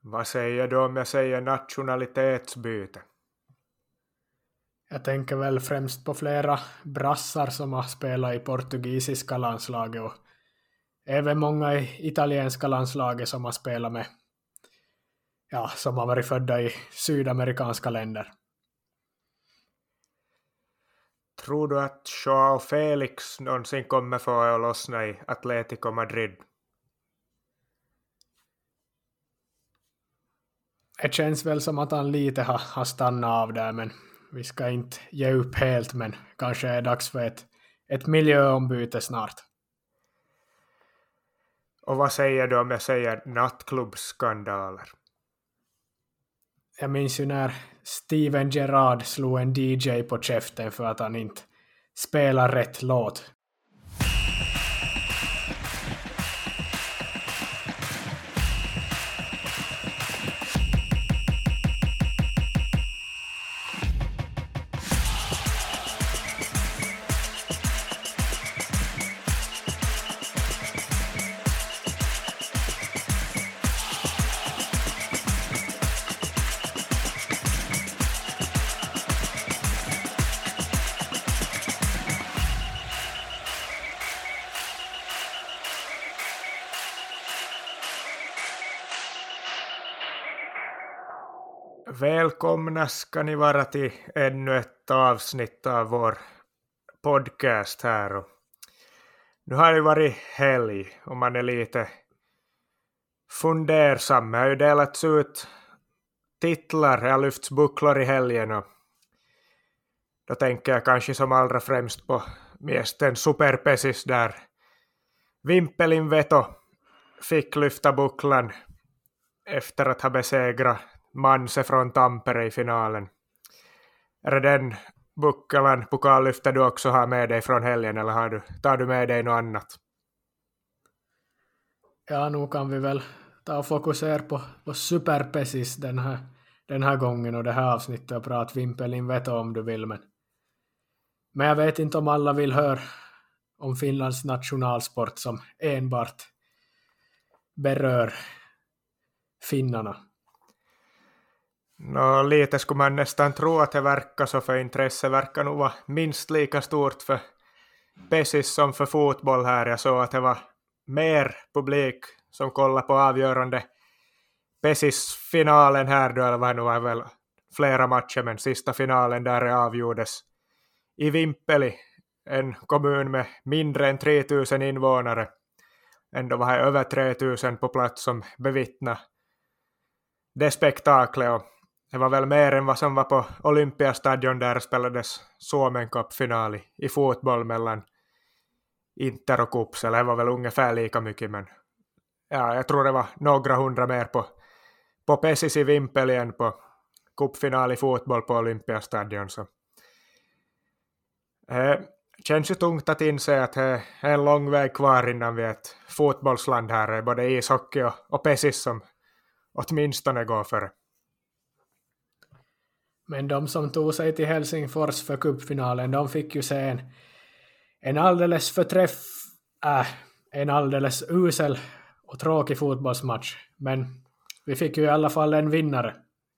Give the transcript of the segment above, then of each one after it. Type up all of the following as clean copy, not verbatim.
Vad säger du om jag säger nationalitetsbyte? Jag tänker väl främst på flera brassar som har spelat i portugisiska landslaget och även många i italienska landslaget som har spelat med, ja, som har varit födda i sydamerikanska länder. Tror du att Joao Felix någonsin kommer få att lossna i Atletico Madrid? Det känns väl som att han lite har stannat av där, men vi ska inte ge upp helt, men kanske är det dags för ett miljöombyte snart. Och vad säger du om jag säger nattklubbsskandaler? Jag minns ju när Steven Gerrard slog en DJ på käften för att han inte spelar rätt låt. Välkomna ska ni vara till ännu ett avsnitt av vår podcast här. Och nu har det varit helg och man är lite fundersam. Det har ju delats ut titlar, det har lyfts bucklor i helgen och då tänker jag kanske som allra främst på miesten superpesis där Vimpelin Veto fick lyfta bucklan efter att ha besegrat Manse från Tampere i finalen. Är det den bucklan, pokallyfter du också har med dig från helgen eller tar du med dig något annat? Ja, nu kan vi väl ta och fokusera på superpesis den här gången och det här avsnittet och prata Vimpelin Veto om du vill. Men jag vet inte om alla vill höra om Finlands nationalsport som enbart berör finnarna. Lite skulle man nästan tro att det verkar så, för intresse verkar nog vara minst lika stort för pesis som för fotboll här. Jag såg att det var mer publik som kollar på avgörande pesis-finalen här. Då var det väl flera matcher, men sista finalen där det avgjordes i Vimpeli, en kommun med mindre än 3000 invånare. Ändå var det över 3000 på plats som bevittnade det spektaklet, och det var väl mer än vad som var på Olympiastadion där spelades Suomen Cup-final i fotboll mellan Inter och Kups. Eller det var väl ungefär lika mycket, men ja, jag tror det var några hundra mer på pesis i Vimpeli än på cupfinal i fotboll på Olympiastadion. Så det känns ju tungt att inse att det är en lång väg kvar innan vi är ett fotbollsland här. Både ishockey och pesis som åtminstone går före. Men de som tog sig till Helsingfors för cupfinalen, de fick ju se en alldeles usel och tråkig fotbollsmatch. Men vi fick ju i alla fall en vinnare.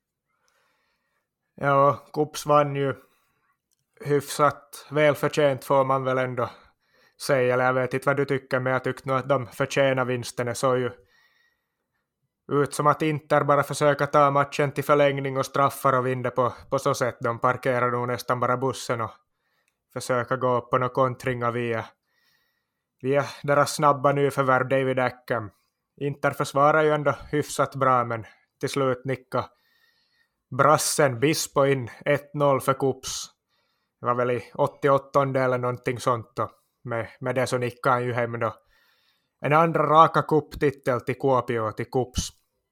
Ja, Kups vann ju hyfsat välförtjänt, får man väl ändå säga. Eller jag vet inte vad du tycker, men jag tyckte nog att de förtjänar vinsten. Det såg ju ut som att Inter bara försöka ta matchen till förlängning och straffar och vinna på så sätt. De parkerar nog nästan bara bussen och försöka gå på några kontringar via deras snabba nyförvärv David Beckham. Inter försvarar ju ändå hyfsat bra, men till slut nicka brassen Bispo in 1-0 för Kups. Det var väl i 88 eller någonting sånt då. Med det så nickade han ju hem då en andra raka kupptitel till Kuopio, till Kups.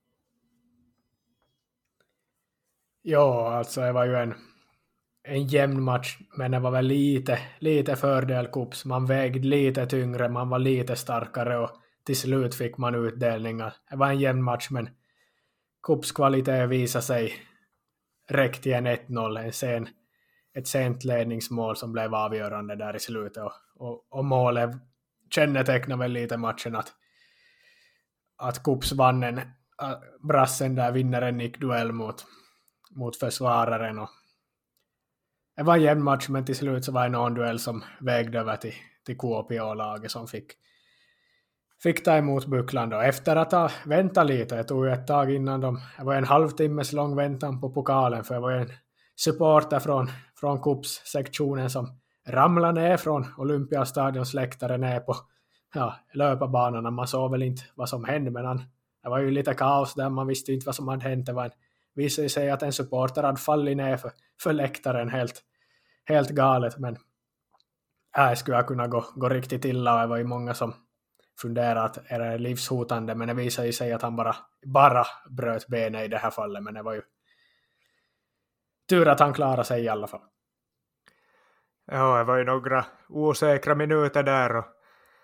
Ja, alltså det var ju en jämn match, men det var väl lite fördel Kups. Man vägde lite tyngre, man var lite starkare och till slut fick man utdelningar. Det var en jämn match, men Kups kvalitet visade sig räckt i en 1-0, ett sent ledningsmål som blev avgörande där i slutet, och målet kännetecknar väl lite matchen att Kups vann brassen där vinner en nickduell mot försvararen. Och det var en jämn match, men till slut så var det någon duell som vägde över till KPA-laget som fick ta emot bucklan då. Efter att ha väntat lite, det tog ju ett tag innan det var en halvtimmes lång väntan på pokalen, för det var en supporter från Kups-sektionen som ramlade ner från Olympiastadions läktare ner på löparbanan. Man såg väl inte vad som hände, men det var ju lite kaos där, man visste inte vad som hade hänt. Det visade sig att en supporter hade fallit ner för läktaren helt galet, men jag skulle kunna gå riktigt illa, och det var ju många som funderade att är det livshotande, men det visade sig att han bara bröt benet i det här fallet, men det var ju tur att han klarade sig i alla fall. Ja, det var ju några osäkra minuter där, och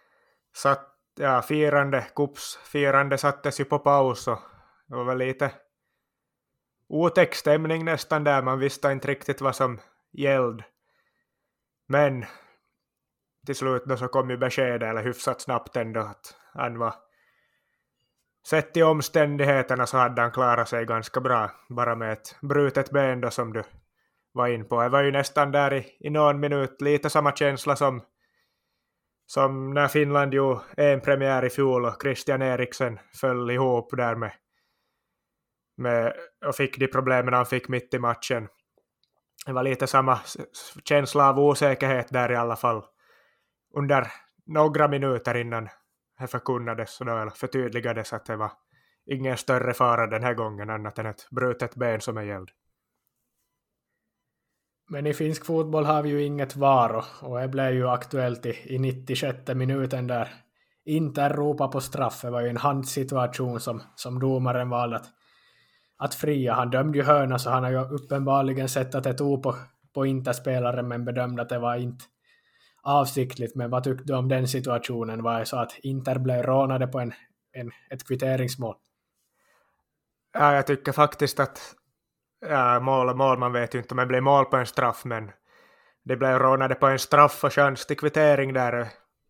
Kups-firande sattes ju på paus, och det var väl lite otäck stämning nästan där, man visste inte riktigt vad som gällde. Men till slut då så kom ju beskedet, eller hyfsat snabbt ändå, att han var, sett i omständigheterna så hade han klarat sig ganska bra, bara med ett brutet ben då som du var in på. Det var ju nästan där i någon minut lite samma känsla som när Finland gjorde en premiär i fjol och Christian Eriksen föll ihop där med och fick de problemen han fick mitt i matchen. Det var lite samma känsla av osäkerhet där i alla fall under några minuter innan det förkunnades eller förtydligades att det var ingen större fara den här gången annat än ett brutet ben som är gälld. Men i finsk fotboll har vi ju inget VAR, och det blev ju aktuellt i 96 minuten där Inter ropade på straff. Det var ju en handsituation som domaren valde att fria. Han dömde ju hörna, så han har ju uppenbarligen sett att det tog på Interspelaren, men bedömde att det var inte avsiktligt. Men vad tyckte du om den situationen? Var det så att Inter blev rånade på ett kvitteringsmål? Ja, jag tycker faktiskt att mål man vet ju inte om det blev mål på en straff, men det blev rånade på en straff och chans till kvittering där.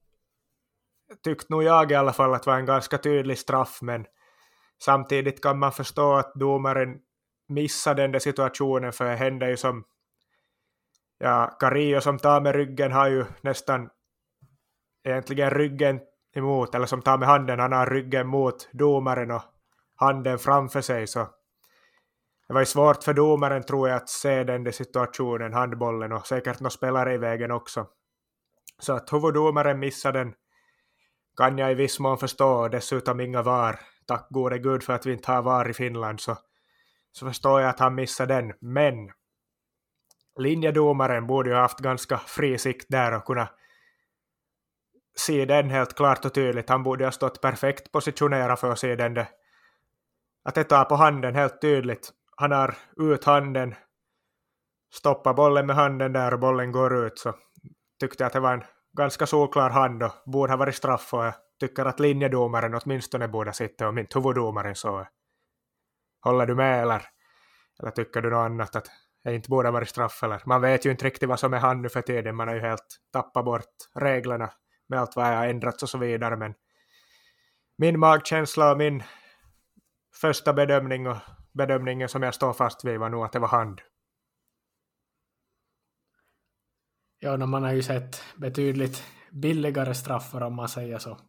Tyckte nog jag i alla fall att det var en ganska tydlig straff, men samtidigt kan man förstå att domaren missade den där situationen, för det hände ju som Carillo som tar med ryggen har ju nästan egentligen ryggen emot, eller som tar med handen, han har ryggen mot domaren och handen framför sig, så det var ju svårt för domaren tror jag att se den där situationen, handbollen, och säkert några spelare i vägen också. Så att huvuddomaren missade den kan jag i viss mån förstå, dessutom inga VAR. Tack gode gud för att vi inte har VAR i Finland, så förstår jag att han missade den. Men linjedomaren borde ju ha haft ganska fri sikt där och kunna se den helt klart och tydligt. Han borde ha stått perfekt positionerad för att se den där. Att det tar på handen helt tydligt. Han har ut handen, stoppar bollen med handen där och bollen går ut, så tyckte jag att det var en ganska solklar hand och borde ha varit straff, och jag tycker att linjedomaren åtminstone borde sitta och inte huvuddomaren, så håller du med eller tycker du något annat att det inte borde ha varit straff? Eller man vet ju inte riktigt vad som är hand nu för tiden, man har ju helt tappat bort reglerna med allt vad jag har ändrats och så vidare, men min magkänsla och min första bedömningen som jag står fast vid var nog att det var hand. Ja, man har ju sett betydligt billigare straffar om man säger så.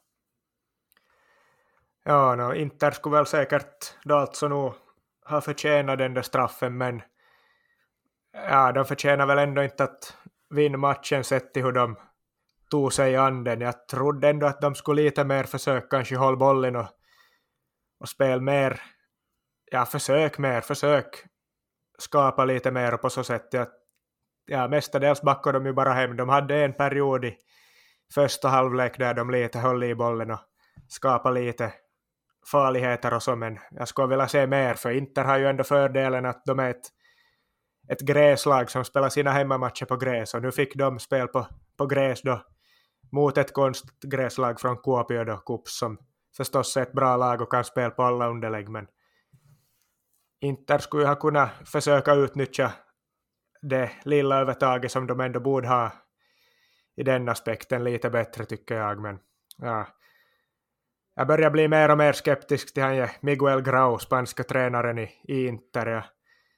Ja, Inter skulle väl säkert då alltså nog ha förtjänat den där straffen, men de förtjänar väl ändå inte att vinna matchen sett till hur de tog sig i anden. Jag trodde ändå att de skulle lite mer försöka kanske hålla bollen och spela mer. Försök skapa lite mer, och på så sätt mestadels backade de ju bara hem. De hade en period i första halvlek där de lite höll i bollen och skapade lite farligheter och så, men jag skulle vilja se mer, för Inter har ju ändå fördelen att de är ett gräslag som spelar sina hemmamatcher på gräs, och nu fick de spel på gräs då mot ett konstgräslag från Kuopio då, Kups, som förstås är ett bra lag och kan spela på alla underlägg, men Inter skulle ha kunnat försöka utnyttja det lilla övertaget som de ändå borde ha i den aspekten lite bättre, tycker jag. Men Jag börjar bli mer och mer skeptisk till han Miguel Grau, spanska tränaren i Inter. Jag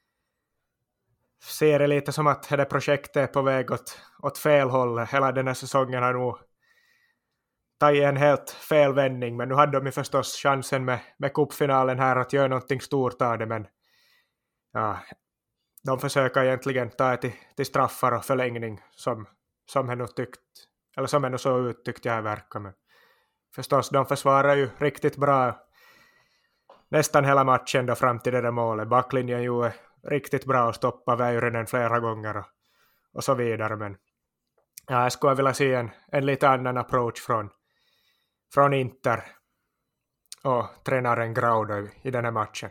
ser det lite som att det projektet är på väg åt fel håll. Hela den här säsongen har nog tagit en helt fel vändning, men nu hade de ju förstås chansen med cupfinalen här att göra någonting stort av det, men ja, de försöker egentligen ta till straffar och förlängning som hen tyckt, eller som hen så ut tyckte jag verkar, men förstås de försvarar ju riktigt bra nästan hela matchen då fram till det där målet. Backlinjen ju är riktigt bra att stoppa Väyrynen flera gånger och så vidare, men ja, jag skulle vilja se en lite annan approach från Inter och tränaren Grau i den här matchen.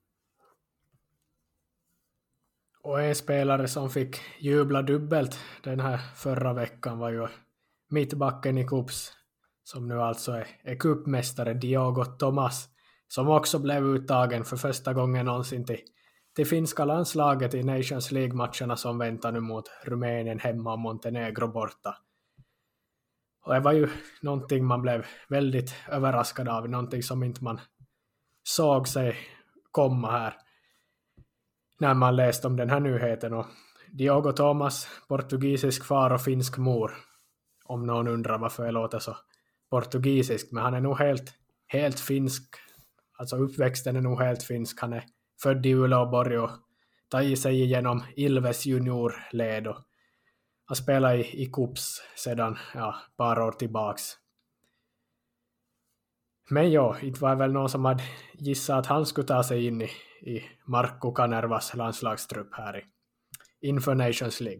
Och en spelare som fick jubla dubbelt den här förra veckan var ju mittbacken i Cups, som nu alltså är cupmästare, Diogo Tomas, som också blev uttagen för första gången någonsin till finska landslaget i Nations League-matcherna som väntar nu mot Rumänien hemma och Montenegro borta. Och det var ju någonting man blev väldigt överraskad av, någonting som inte man såg sig komma här när man läste om den här nyheten. Och Diogo Tomas, portugisisk far och finsk mor, om någon undrar varför jag låter så portugisisk, men han är nog helt finsk, alltså uppväxten är nog helt finsk. Han är född i Uleåborg och tagit sig igenom Ilves juniorled och har spelat i Cups sedan par år tillbaks. Men ja, det var väl någon som hade gissat att han skulle ta sig in i Markku Kanervas landslagstrupp här inför Nations League.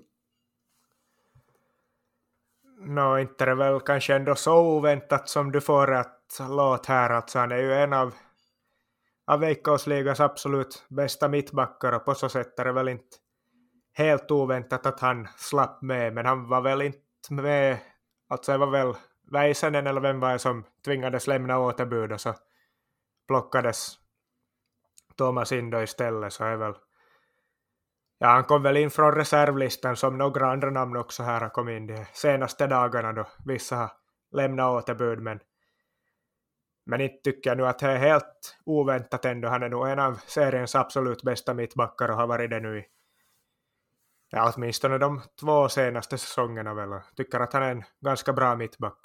Nå, inte är det väl kanske ändå så oväntat som du får att låta här. Alltså, han är ju en av Veikkausligas absolut bästa mittbackar och på så sätt är det väl inte helt oväntat att han slapp med, men han var väl inte med, alltså det var väl Väisänen eller vem var det som tvingades lämna återbud och så plockades Thomas in då istället, så är väl han kom väl in från reservlistan som några andra namn också här har kommit in de senaste dagarna då vissa har lämnat återbud, men inte tycker jag nu att det är helt oväntat ändå. Han är nog en av seriens absolut bästa mittbackar och har varit det nu i åtminstone de 2 senaste säsongerna väl. Tycker att han är en ganska bra mittback.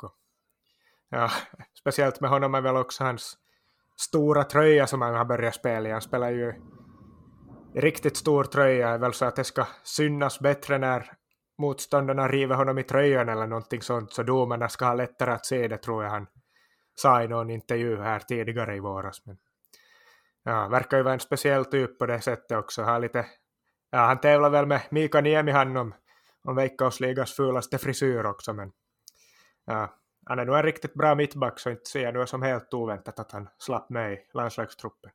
Speciellt med honom är väl också hans stora tröja som han har börjat spela i. Han spelar ju i riktigt stor tröja, är väl så att det ska synas bättre när motståndarna river honom i tröjan eller någonting sånt, så domarna ska ha lättare att se det, tror jag han sa i någon intervju här tidigare i våras. Men verkar ju vara en speciell typ på det sättet också. Han tävlar väl med Mika Niemihan om Veikkausligas fulaste frisyr också, men han är nog en riktigt bra mittback, så inte ser jag nu som helt oväntat att han slapp med i landslagstruppen.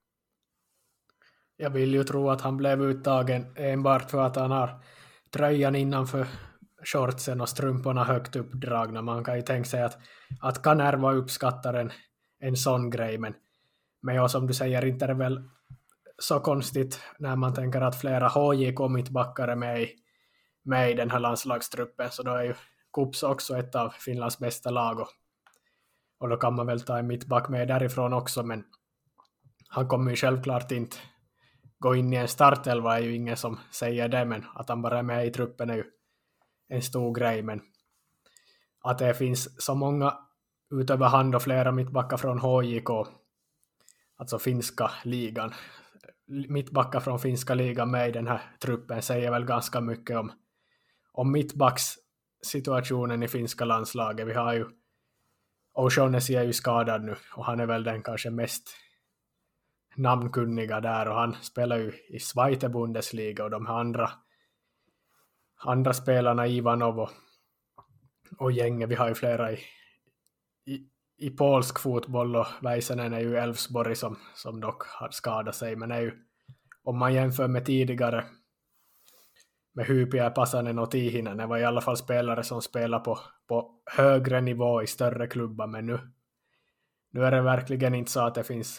Jag vill ju tro att han blev uttagen enbart för att han har tröjan innanför shortsen och strumporna högt uppdragna. Man kan ju tänka sig att Kanerva uppskattar en sån grej, men ja, som du säger, inte är det väl så konstigt när man tänker att flera HJK-mittbackar är med i den här landslagstruppen, så då är ju Kups också ett av Finlands bästa lag, och då kan man väl ta en mittback med därifrån också, men han kommer ju självklart inte gå in i en startelva, är ju ingen som säger det, men att han bara är med i truppen är ju en stor grej. Men att det finns så många utöver hand och flera mittbackar från HJK, alltså finska ligan, mittbackar från finska ligan med i den här truppen, säger väl ganska mycket om mittbackssituationen i finska landslaget. Vi har ju O'Shaughnessy är ju skadad nu, och han är väl den kanske mest namnkunniga där, och han spelar ju i Zweite Bundesliga, och de här andra spelarna, Ivanov och gänget, vi har ju flera i polsk fotboll, och Väisänen är ju Elfsborg som dock har skadat sig, men är ju, om man jämför med tidigare med Hypiä, Pasanen och Tihinen, det var i alla fall spelare som spelar på högre nivå i större klubbar, men nu är det verkligen inte så att det finns.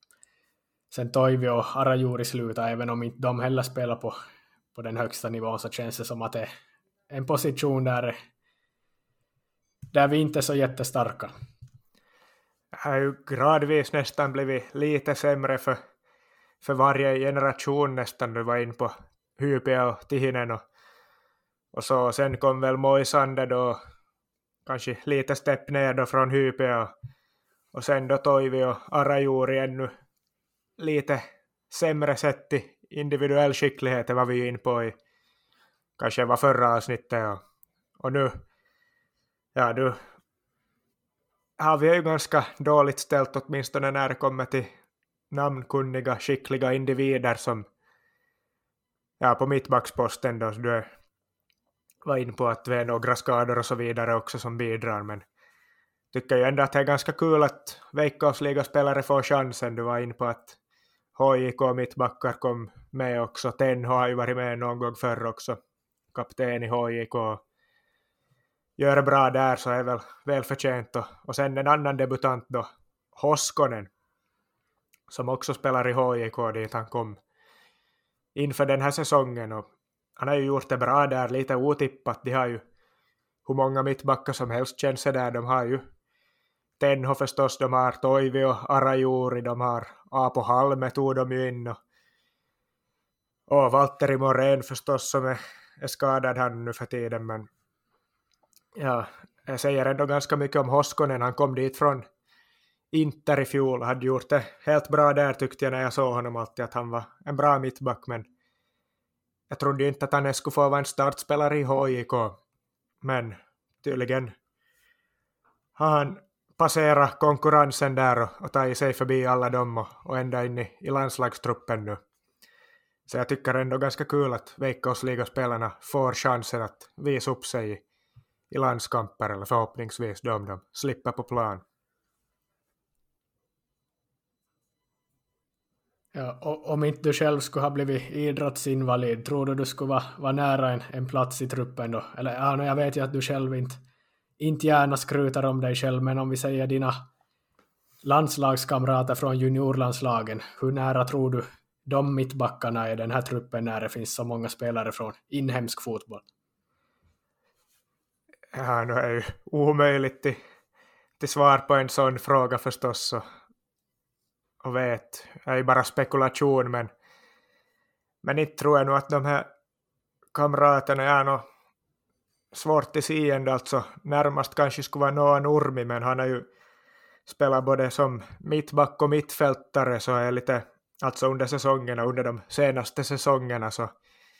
Sen Toivi och Arajuri slutar, även om inte de heller spelar på den högsta nivån, så känns det som att det är en position där vi inte är så jättestarka. har ju gradvis nästan blivit lite sämre för varje generation nästan. Du var in på Hype och Tihinen och så. Sen kom väl Moisander då, kanske lite stepp ner då från Hype och sen då Toivi och Arajuri ännu lite sämre sett i individuell skicklighet var vi in på i kanske var förra avsnittet och nu har vi ju ganska dåligt ställt åtminstone när det kommer till namnkunniga, skickliga individer som på mittbacksposten då du var in på att det är några skador och så vidare också som bidrar, men tycker ju ändå att det är ganska kul att Veikkausligaspelare får chansen. Du var in på att HJK mittbackar kom med också. Tenho har ju varit med någon gång förr också. Kapten i HJK. Gör bra där så är väl välförtjänt. Och sen en annan debutant då, Hoskonen, som också spelar i HJK dit han kom inför den här säsongen. Och han har ju gjort det bra där, lite otippat. De har ju hur många mittbackar som helst känns det där. De har ju Tenho förstås, de har Toivi och Arajuri, de har Aapo Halme tog de ju in och Valtteri Morén förstås som är skadad han nu för tiden, men jag säger ändå ganska mycket om Hoskonen. Han kom dit från Inter i fjol, hade gjort det helt bra där tyckte jag när jag såg honom alltid att han var en bra mittback, men jag trodde ju inte att han skulle få vara en startspelare i HJK, men tydligen har han passera konkurrensen där och ta sig förbi alla dem och ända in i landslagstruppen nu. Så jag tycker ändå ganska kul att Veikkausligaspelarna får chansen att visa upp sig i landskamper, eller förhoppningsvis de slipper på plan. Ja, om inte du själv skulle ha blivit idrottsinvalid, tror du skulle vara nära en plats i truppen då? Eller jag vet ju att du själv inte gärna skrutar om dig själv, men om vi säger dina landslagskamrater från juniorlandslagen, hur nära tror du de mittbackarna är den här truppen när det finns så många spelare från inhemsk fotboll? Ja, nu är ju omöjligt till svar på en sån fråga förstås och vet, det är ju bara spekulation, men inte tror jag nog att de här kamraterna är nog svårt till seende, alltså närmast kanske skulle vara Noah Nurmi, men han har ju spelat både som mittback och mittfältare så är lite, alltså under säsongerna, under de senaste säsongerna så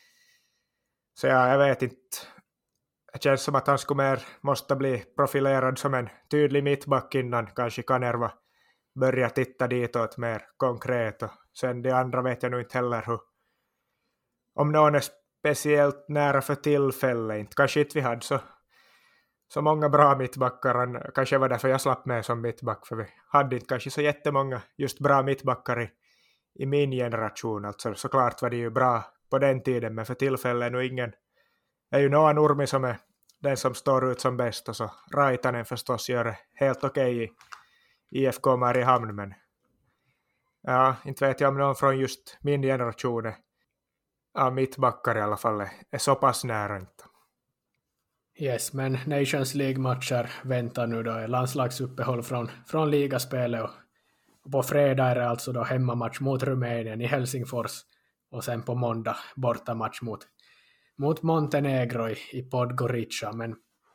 jag vet inte, det känns som att han skulle mer måste bli profilerad som en tydlig mittback innan kanske Kanerva börja titta ditåt mer konkret, och sen de andra vet jag nog inte heller om någon är speciellt nära för tillfället, inte. Kanske inte vi hade så många bra mittbackar, kanske var därför jag slapp med som mittback, för vi hade inte kanske så jättemånga just bra mittbackar i min generation, alltså såklart var det ju bra på den tiden, men för tillfället är nu ingen, är ju Noah Nurmi som är den som står ut som bäst, och så Raitanen förstås gör det helt okej i IFK Mariehamn, men inte vet jag om någon från just min generation mittbackar i alla fall är så pass nära inte. Yes, men Nations League-matcher väntar nu då, landslagsuppehåll från ligaspelet och på fredag är det alltså då hemmamatch mot Rumänien i Helsingfors och sen på måndag bortamatch mot Montenegro i Podgorica, men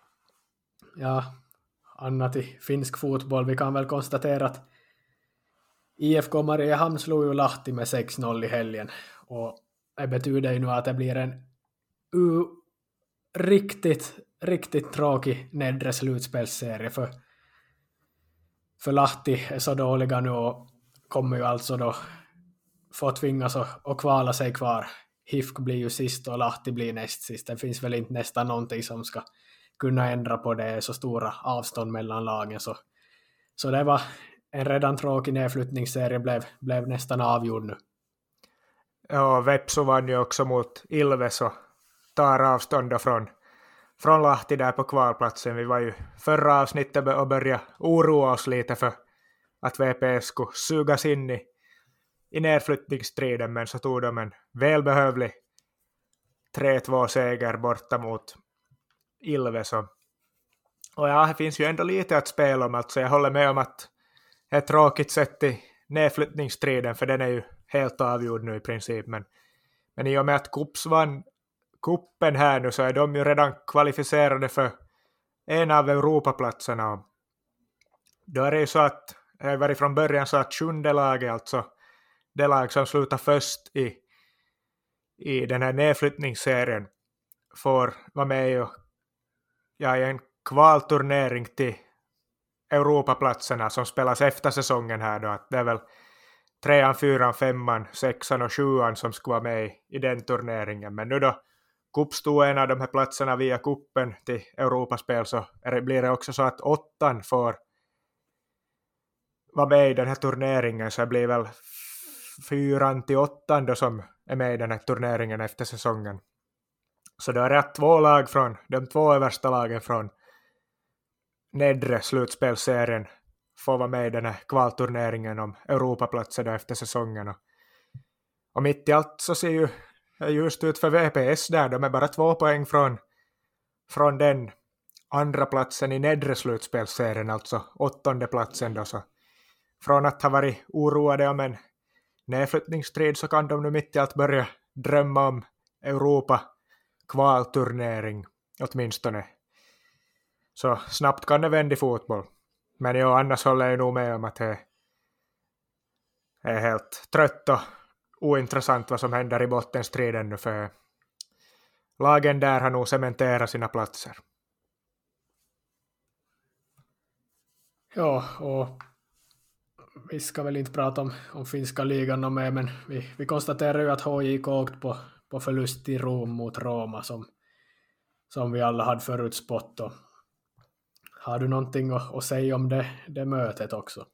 annat i finsk fotboll, vi kan väl konstatera att IFK Mariehamn slog ju Lahti med 6-0 i helgen, och det betyder ju nu att det blir en riktigt tråkig nedre slutspelsserie för Lahti är så dåliga nu och kommer ju alltså då få tvingas att kvala sig kvar. HIFK blir ju sist och Lahti blir näst sist. Det finns väl inte nästan någonting som ska kunna ändra på det, så stora avstånd mellan lagen. Så det var en redan tråkig nedflyttningsserie blev nästan avgjord nu. Ja, Vepsu vann ju också mot Ilves och tar avstånd från Lahti där på kvalplatsen. Vi var ju förra avsnittet och började oroa oss lite för att VPS skulle sugas in i nedflyttningsstriden, men så tog de en välbehövlig 3-2-seger borta mot Ilves. Och det finns ju ändå lite att spela om, alltså jag håller med om att ett tråkigt sätt i nedflyttningsstriden, för den är ju helt avgjord nu i princip. Men i och med att Kups vann kuppen här nu, så är de ju redan kvalificerade för en av Europaplatserna. Då är det ju så att det har varit från början så att 7:e laget, alltså det lag som slutar först i den här nedflyttningsserien, får vara med i en kvalturnering till Europaplatserna som spelas efter säsongen här då. Att det är väl 3:an, 4:an, 5:an, 6:an och 7:an som ska vara med i den turneringen. Men nu då Kups tog en av de här platserna via kuppen till Europaspel, så blir det också så att 8:an får vara med i den här turneringen. Så det blir väl 4:an till 8:an då som är med i den här turneringen efter säsongen. Så det är rätt 2 lag från de 2 översta lagen från nedre slutspelserien får vara med i den här kvalturneringen om Europaplatser efter säsongen. Och mitt i allt så ser ju just ut för VPS där. De är bara 2 poäng från den andra platsen i nedre slutspelserien, alltså 8:e platsen då. Så från att ha varit oroade om en nedflyttningsstrid, så kan de nu mitt i allt börja drömma om Europa-kvalturnering åtminstone. Så snabbt kan det vända i fotboll. Men jag annars håller jag nog med om att det är helt trött och ointressant vad som händer i bottenstriden nu, för lagen där har nog cementerat sina platser. Ja, och vi ska väl inte prata om finska ligan och med, men vi konstaterar ju att HJK åkt på förlust i Rom mot Roma som vi alla hade förutspått. Och har du någonting att säga om det mötet också?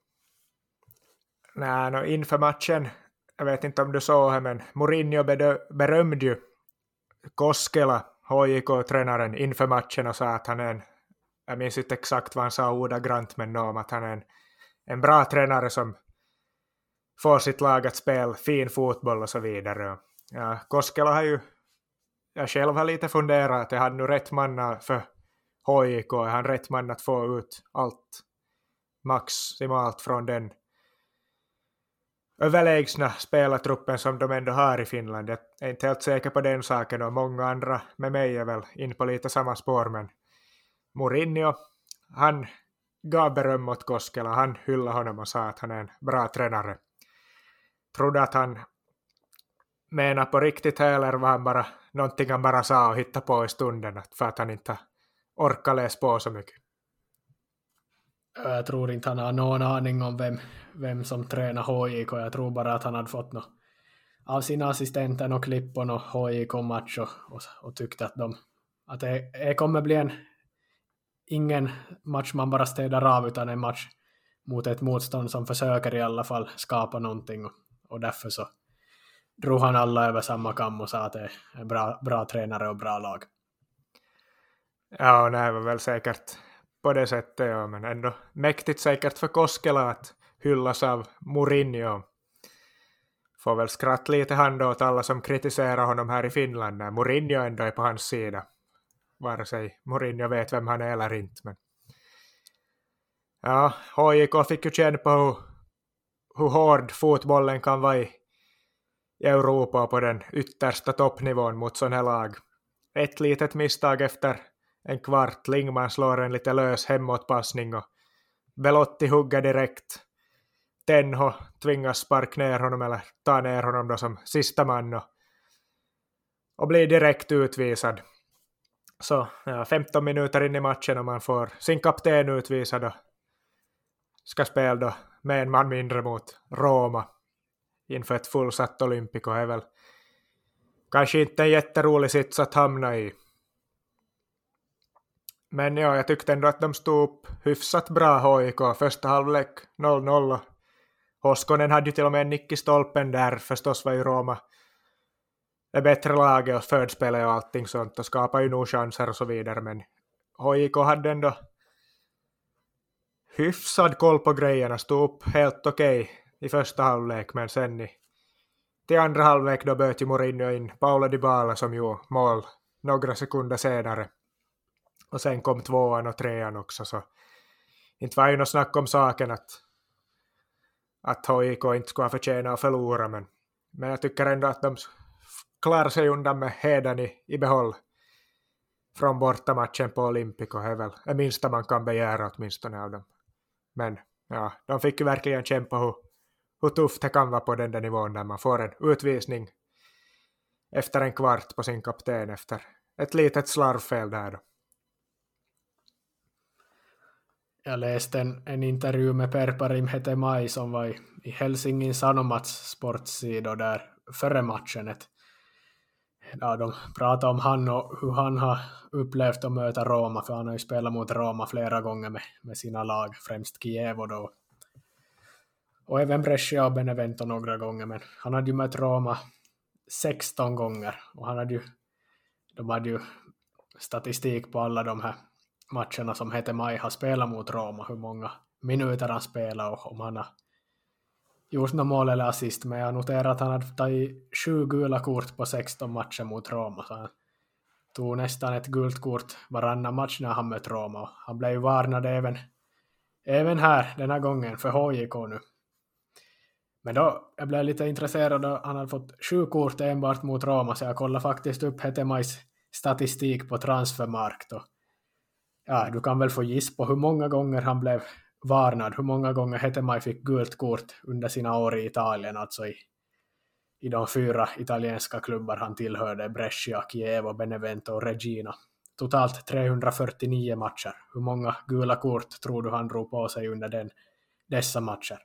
Nej, inför matchen, jag vet inte om du såg det, men Mourinho berömde ju Koskela, HJK-tränaren, inför matchen och sa att han är jag minns inte exakt vad han sa ordagrant, men om att han är en bra tränare som får sitt lag att spela fin fotboll och så vidare. Ja, Koskela har ju, jag själv har lite funderat att jag hade nu rätt man för HJK, är han rätt man att få ut allt maximalt från den överlägsna spelartruppen som de ändå har i Finland. Jag är inte helt säker på den saken, och många andra med mig är väl in på lite samma spår, men Mourinho, han gav beröm åt Koskela, han hyllade honom och sa att han är en bra tränare. Trodde att han menar på riktigt här, eller var han bara någonting han bara sa och hittade på i stunden för att han inte orkar läsa på så mycket. Jag tror inte han har någon aning om vem som tränar HJK. Jag tror bara att han hade fått av sina assistenter och klipp på någon HJK-match och tyckte att det kommer bli ingen match man bara städar av, utan en match mot ett motstånd som försöker i alla fall skapa någonting, och därför så drog han alla över samma kam och sa att det är en bra tränare och bra lag. Ja, det var väl säkert på det sättet, ja, men ändå mäktigt säkert för Koskela att hyllas av Mourinho. Får väl skratt lite hand åt alla som kritiserar honom här i Finland när Mourinho ändå är på hans sida. Vare sig Mourinho vet vem han är eller inte. Men ja, HJK fick ju känna på hur hård fotbollen kan vara i Europa på den yttersta toppnivån mot sån här lag. Ett litet misstag efter en kvart, Lingman slår en lite lös hemåtpassning och Belotti hugger direkt. Tenho tvingas sparka ner honom eller ta ner honom då som sista man och blir direkt utvisad. Så ja, 15 minuter in i matchen och man får sin kapten utvisad och ska spela då med en man mindre mot Roma inför ett fullsatt Olympico. Är väl kanske inte en jätterolig sits att hamna i. Men ja, jag tyckte ändå att de stod upp hyfsat bra HIK. Första halvlek 0-0. Hoskonen hade ju till och med en nick i stolpen där. Förstås var ju Roma det bättre laget och förspelet och allting sånt och skapade ju nog chanser och så vidare. Men HIK hade ändå hyfsad koll på grejerna. Stod upp helt okej i första halvlek, men sen till andra halvlek då böt ju Mourinho in Paulo Dybala som gjorde mål några sekunder senare. Och sen kom 2:an och 3:an också, så inte var ju något snack om saken att att HIK inte skulle ha förtjänat att förlora, men jag tycker ändå att de klarar sig undan med heden i behåll från bortamatchen på Olympico. Det är väl det minsta man kan begära åtminstone av dem. Men ja, de fick ju verkligen kämpa hur tufft det kan vara på den där nivån när man får en utvisning efter en kvart på sin kapten efter ett litet slarvfel där då. Jag läste en intervju med Per-Parim Hetemaj som var i Helsingin Sanomats sportsida där före matchen. Ja, de pratade om han och hur han har upplevt att möta Roma, för han har ju spelat mot Roma flera gånger med sina lag, främst Kiev och även Brescia och Benevento några gånger, men han hade ju mött Roma 16 gånger och de hade ju statistik på alla de här matcherna som Hetemaj har spelat mot Roma, hur många minuter han spelar och om han har gjort något mål eller assist, men jag noterar att han hade tagit 7 gula kort på 16 matcher mot Roma, så han tog nästan ett gult kort varannan match när han mött Roma, och han blev ju varnad även här den här gången för HJK nu. Men då jag blev lite intresserad och han hade fått 7 kort enbart mot Roma, så jag kollade faktiskt upp Hetemajs statistik på Transfermarkt. Och ja, du kan väl få giss på hur många gånger han blev varnad, hur många gånger Hetemaj fick gult kort under sina år i Italien, alltså i de 4 italienska klubbar han tillhörde, Brescia, Kiev och Benevento och Regina. Totalt 349 matcher. Hur många gula kort tror du han drog på sig under dessa matcher?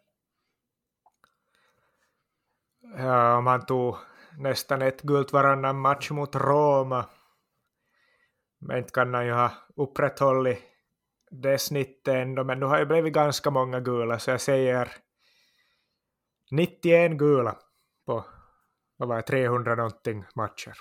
Ja, om han tog nästan ett gult varannan match mot Roma, men inte kan han ju ha upprätthållit det snittet ändå, men nu har ju blivit ganska många gula, så jag säger 91 gula på 300 någonting matcher.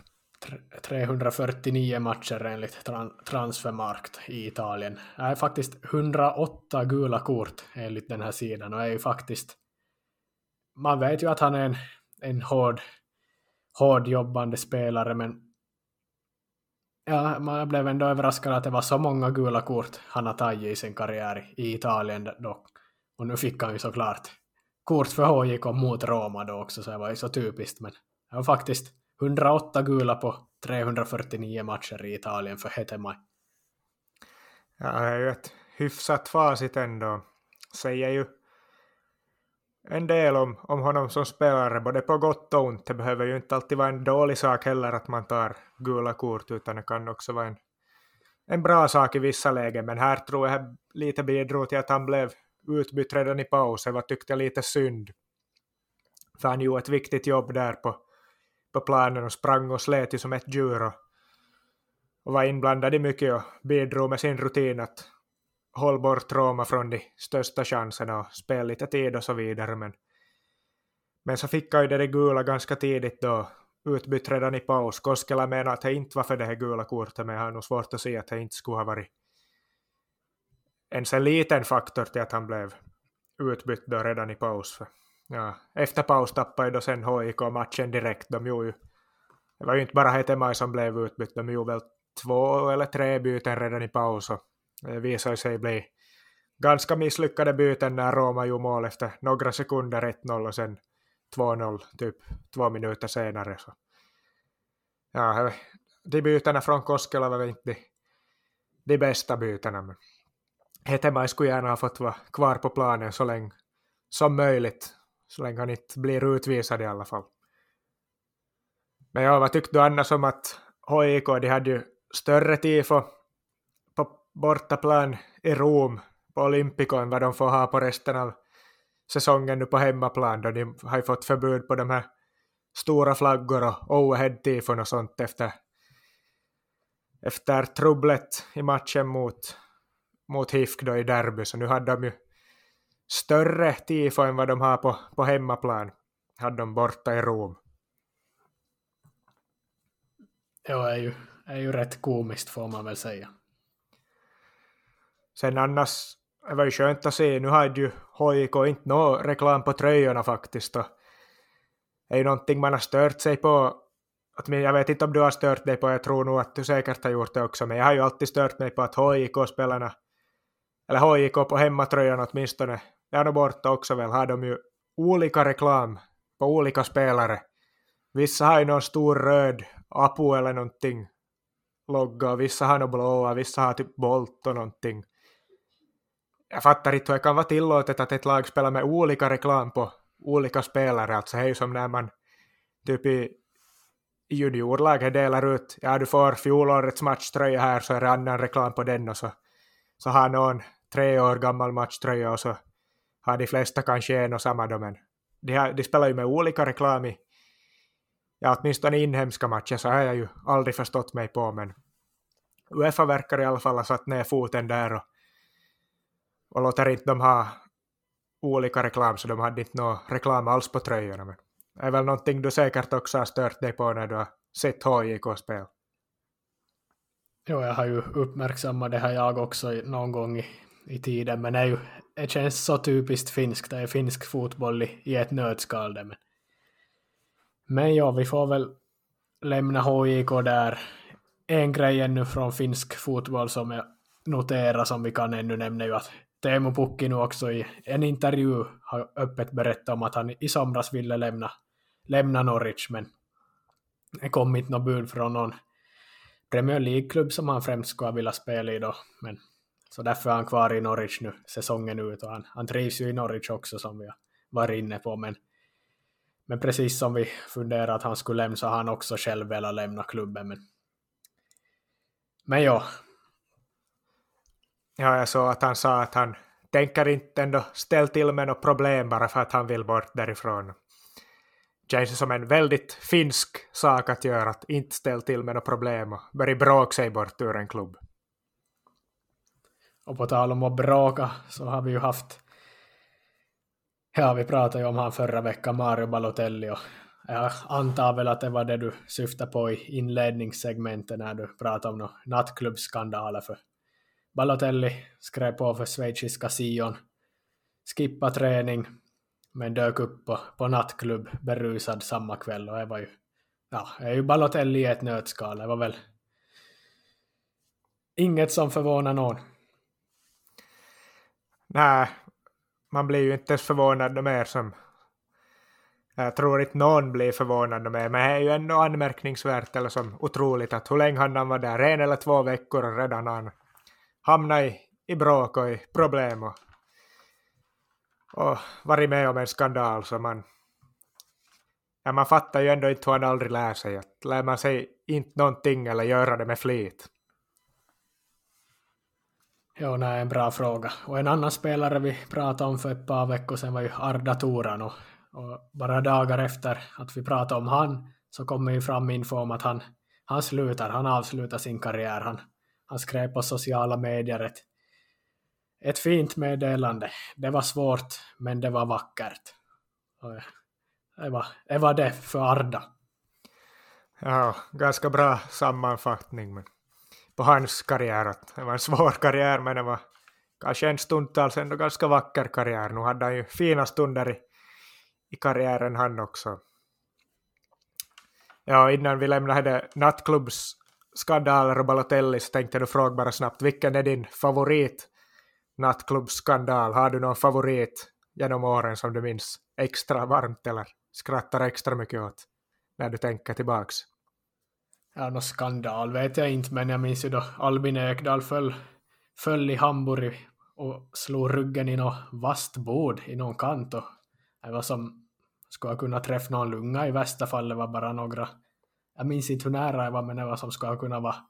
349 matcher enligt Transfermarkt i Italien. Det är faktiskt 108 gula kort enligt den här sidan, och är ju faktiskt, man vet ju att han är en hård jobbande spelare, men ja, man blev ändå överraskad att det var så många gula kort han har tagit i sin karriär i Italien dock. Och nu fick han ju såklart kort för HJK mot Roma då också, så det var ju så typiskt. Men det var faktiskt 108 gula på 349 matcher i Italien för Hetemaj. Ja, det är ju ett hyfsat facit ändå. Säger ju en del om honom som spelare, både på gott och ont. Det behöver ju inte alltid vara en dålig sak heller att man tar gula kort, utan det kan också vara en bra sak i vissa lägen. Men här tror jag lite bidrog till att han blev utbytt redan i paus. Det var, tyckte jag, lite synd. För han gjorde ett viktigt jobb där på planen och sprang och slet ju som ett djur och var inblandad i mycket och bidrog med sin rutin att håll bort Roma från de största chanserna och spela lite tid och så vidare. Men så fick han ju det gula ganska tidigt då, utbytt redan i paus. Koskela menar att det inte var för det här gula kortet, men jag har nog svårt att se att det inte skulle ha varit ens en liten faktor till att han blev utbytt då redan i paus. För, ja, efter paus tappade då sen HIK matchen direkt. Det var ju inte bara Hetemaj som blev utbytt, de gjorde väl 2 eller 3 byten redan i paus, och det visade sig bli ganska misslyckade byten när Roma gjorde mål efter några sekunder, 1-0 och sen 2-0 typ 2 minuter senare. Så. Ja, de bytena från Koskela var inte de bästa bytena, men Hetemaj skulle gärna ha fått vara kvar på planen så länge som möjligt, så länge han inte blir utvisad i alla fall. Men ja, vad tyckte du annars om att HIK, de hade ju större tifo på bortaplan i Rom på Olympico än vad de får ha på resten av säsongen nu på hemmaplan, då de har ju fått förbud på de här stora flaggor och overhead-tifon och sånt efter trubblet i matchen mot HIFK då i derby, så nu hade de ju större tifo än vad de har på hemmaplan, hade de borta i Rom. Ja, är ju rätt komiskt får man väl säga. Sen annars, det var ju skönt att se, nu hade ju HIK inte någon reklam på tröjorna faktiskt. Och det är ju någonting man har stört sig på. Jag vet inte om du har stört dig på, jag tror nog att du säkert har gjort det också. Men jag har ju alltid stört mig på att HIK-spelarna, eller HIK på hemmatröjan åtminstone, jag är nog borta också väl, har de ju olika reklam på olika spelare. Vissa har ju någon stor röd apu eller någonting logga, vissa har någon blåa, vissa har typ Bolt och någonting. Jag fattar inte hur det kan vara tillåtet att ett lag spelar med olika reklam på olika spelare. Alltså det är ju som när man typ i juniorlaget delar ut, ja du får fjolårets matchtröja här så är det annan reklam på den och så har någon 3 år gammal matchtröja och så har de flesta kanske en och samma då, men de spelar ju med olika reklam i, ja åtminstone inhemska matcher så har jag ju aldrig förstått mig på, men UEFA verkar i alla fall ha satt ner foten där och låter inte de ha olika reklam, så de hade inte någon reklam alls på tröjorna, men det är väl någonting du säkert också har stört dig på när du har sett HJK-spel. Jo, jag har ju uppmärksammat det här jag också någon gång i tiden, men det känns så typiskt finskt, det är finsk fotboll i ett nötskal det. Men ja, vi får väl lämna HJK där. En grej ännu från finsk fotboll som jag noterar som vi kan ännu nämna ju att Teemu Pukki nu också i en intervju har öppet berättat om att han i somras ville lämna Norwich, men det kom inte något bud från någon Premier League-klubb som han främst skulle vilja spela i då, men så därför är han kvar i Norwich nu säsongen ut, och han trivs ju i Norwich också som vi var inne på, men precis som vi funderar att han skulle lämna så har han också själv velat lämna klubben, men ja. Ja, jag såg att han sa att han tänker inte ändå ställa till med något problem bara för att han vill bort därifrån. Det känns som en väldigt finsk sak att göra, att inte ställa till med något problem och börja bråka sig bort ur en klubb. Och på tal om att bråka så har vi ju haft, ja vi pratade ju om han förra veckan, Mario Balotelli, och jag antar väl att det var det du syftade på i inledningssegmentet när du pratade om några nattklubbsskandaler, för Balotelli skrev på för schweiziska Sion, skippa träning men dök upp på nattklubb berusad samma kväll, och det var ju, ja, det är ju Balotelli i ett nötskal. Det var väl inget som förvånar någon. Nej, man blir ju inte ens förvånad mer som, jag tror inte någon blir förvånad mer, men det är ju ändå anmärkningsvärt eller som otroligt att hur länge han var där, 1 eller 2 veckor och redan han hamnade i bråk och i problem och varit med om en skandal, så man fattar ju ändå inte hur han aldrig lär sig. Att lär man sig inte någonting eller göra det med flit? Ja, det är en bra fråga. Och en annan spelare vi pratade om för ett par veckor sedan var ju Arda Turan, och bara dagar efter att vi pratade om han så kommer ju fram info om att han avslutar sin karriär. Han skrev på sociala medier ett fint meddelande. Det var svårt, men det var vackert. Det var det för Arda. Ja, ganska bra sammanfattning men på hans karriär. Att det var en svår karriär, men det var kanske en stundtals ändå ganska vacker karriär. Nu hade han ju fina stunder i karriären han också. Ja, innan vi lämnade nattklubbsskandaler och Balotelli så tänkte jag fråga bara snabbt, vilken är din favorit nattklubbsskandal? Har du någon favorit genom åren som du minns extra varmt eller skrattar extra mycket åt när du tänker tillbaks? Ja, någon skandal vet jag inte, men jag minns ju då Albin Ekdal föll i Hamburg och slog ryggen i något vasst bord i någon kant, och det var som skulle kunna träffa någon lunga i värsta fall. Det var bara några, jag minns inte hur nära det var, men det var som skulle kunna vara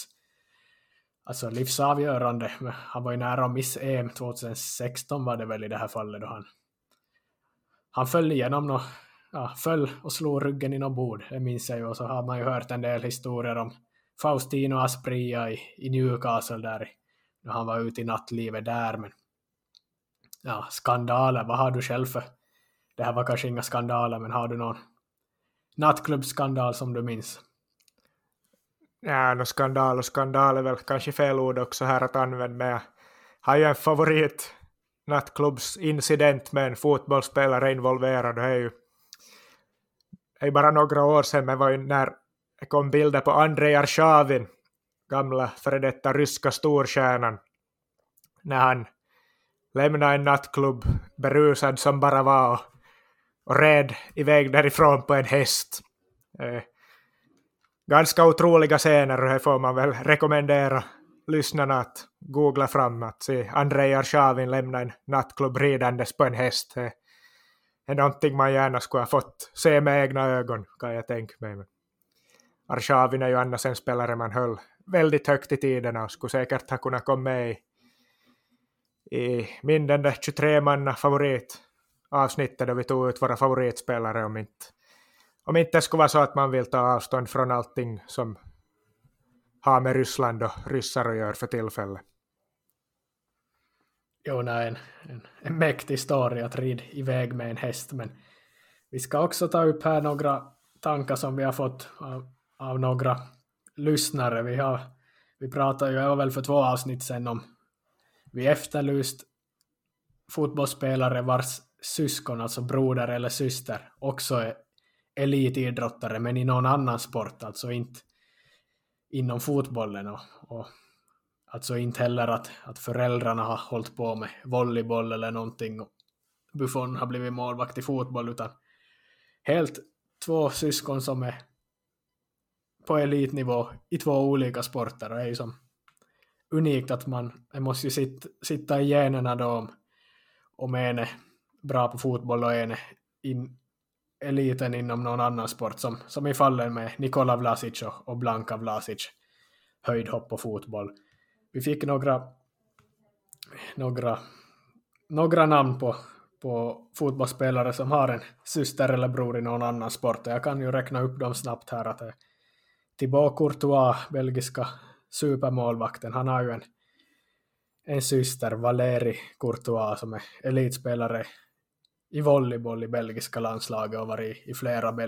livsavgörande. Han var ju nära att miss EM 2016 var det väl i det här fallet, då han föll igenom föll och slog ryggen i något bord, det minns jag ju. Och så har man ju hört en del historier om Faustino Asprilla i Newcastle där när han var ute i nattlivet där. Men ja, skandaler, vad har du själv för? Det här var kanske inga skandaler, men har du någon nattklubbsskandal som du minns? Ja, skandal är väl kanske fel ord också här att använda, men jag har ju en favorit nattklubbsincident med en fotbollsspelare involverad. Det är ju bara några år sedan, men var ju när det kom bilder på Andrei Arshavin, gamla före detta ryska storstjärnan, när han lämnade en nattklubb berusad som bara var och red iväg därifrån på en häst. Ganska otroliga scener, och det får man väl rekommendera lyssnarna att googla fram, att se Andrei Arshavin lämna en nattklubb ridandes på en häst. Det är någonting man gärna skulle ha fått se med egna ögon, kan jag tänka mig. Men Arshavin är ju annars en spelare man höll väldigt högt i tiderna och skulle säkert ha kunnat komma med i min den där 23-manna favoritavsnittet då vi tog ut våra favoritspelare, om inte det skulle vara så att man vill ta avstånd från allting som har med Ryssland och ryssar att göra för tillfället. Jo, nej, en mäktig story att rida iväg med en häst, men vi ska också ta upp här några tankar som vi har fått av några lyssnare. Vi pratade ju, jag var väl för 2 avsnitt sedan om, vi efterlyst fotbollsspelare vars syskon, alltså broder eller syster, också är elitidrottare, men i någon annan sport, alltså inte inom fotbollen, och alltså inte heller att föräldrarna har hållit på med volleyboll eller någonting och Buffon har blivit målvakt i fotboll, utan helt 2 syskon som är på elitnivå i 2 olika sporter. Och det är ju som unikt att man måste ju sitta i generna då om en är bra på fotboll och en är eliten inom någon annan sport, som i fallen med Nikola Vlasic och Blanka Vlasic, höjdhopp och fotboll. Vi fick några namn på fotbollsspelare som har en syster eller bror i någon annan sport. Jag kan ju räkna upp dem snabbt här. Att Thibaut Courtois, belgiska supermålvakten, han har ju en syster, Valérie Courtois, som är elitspelare i volleyboll i belgiska landslaget och varit i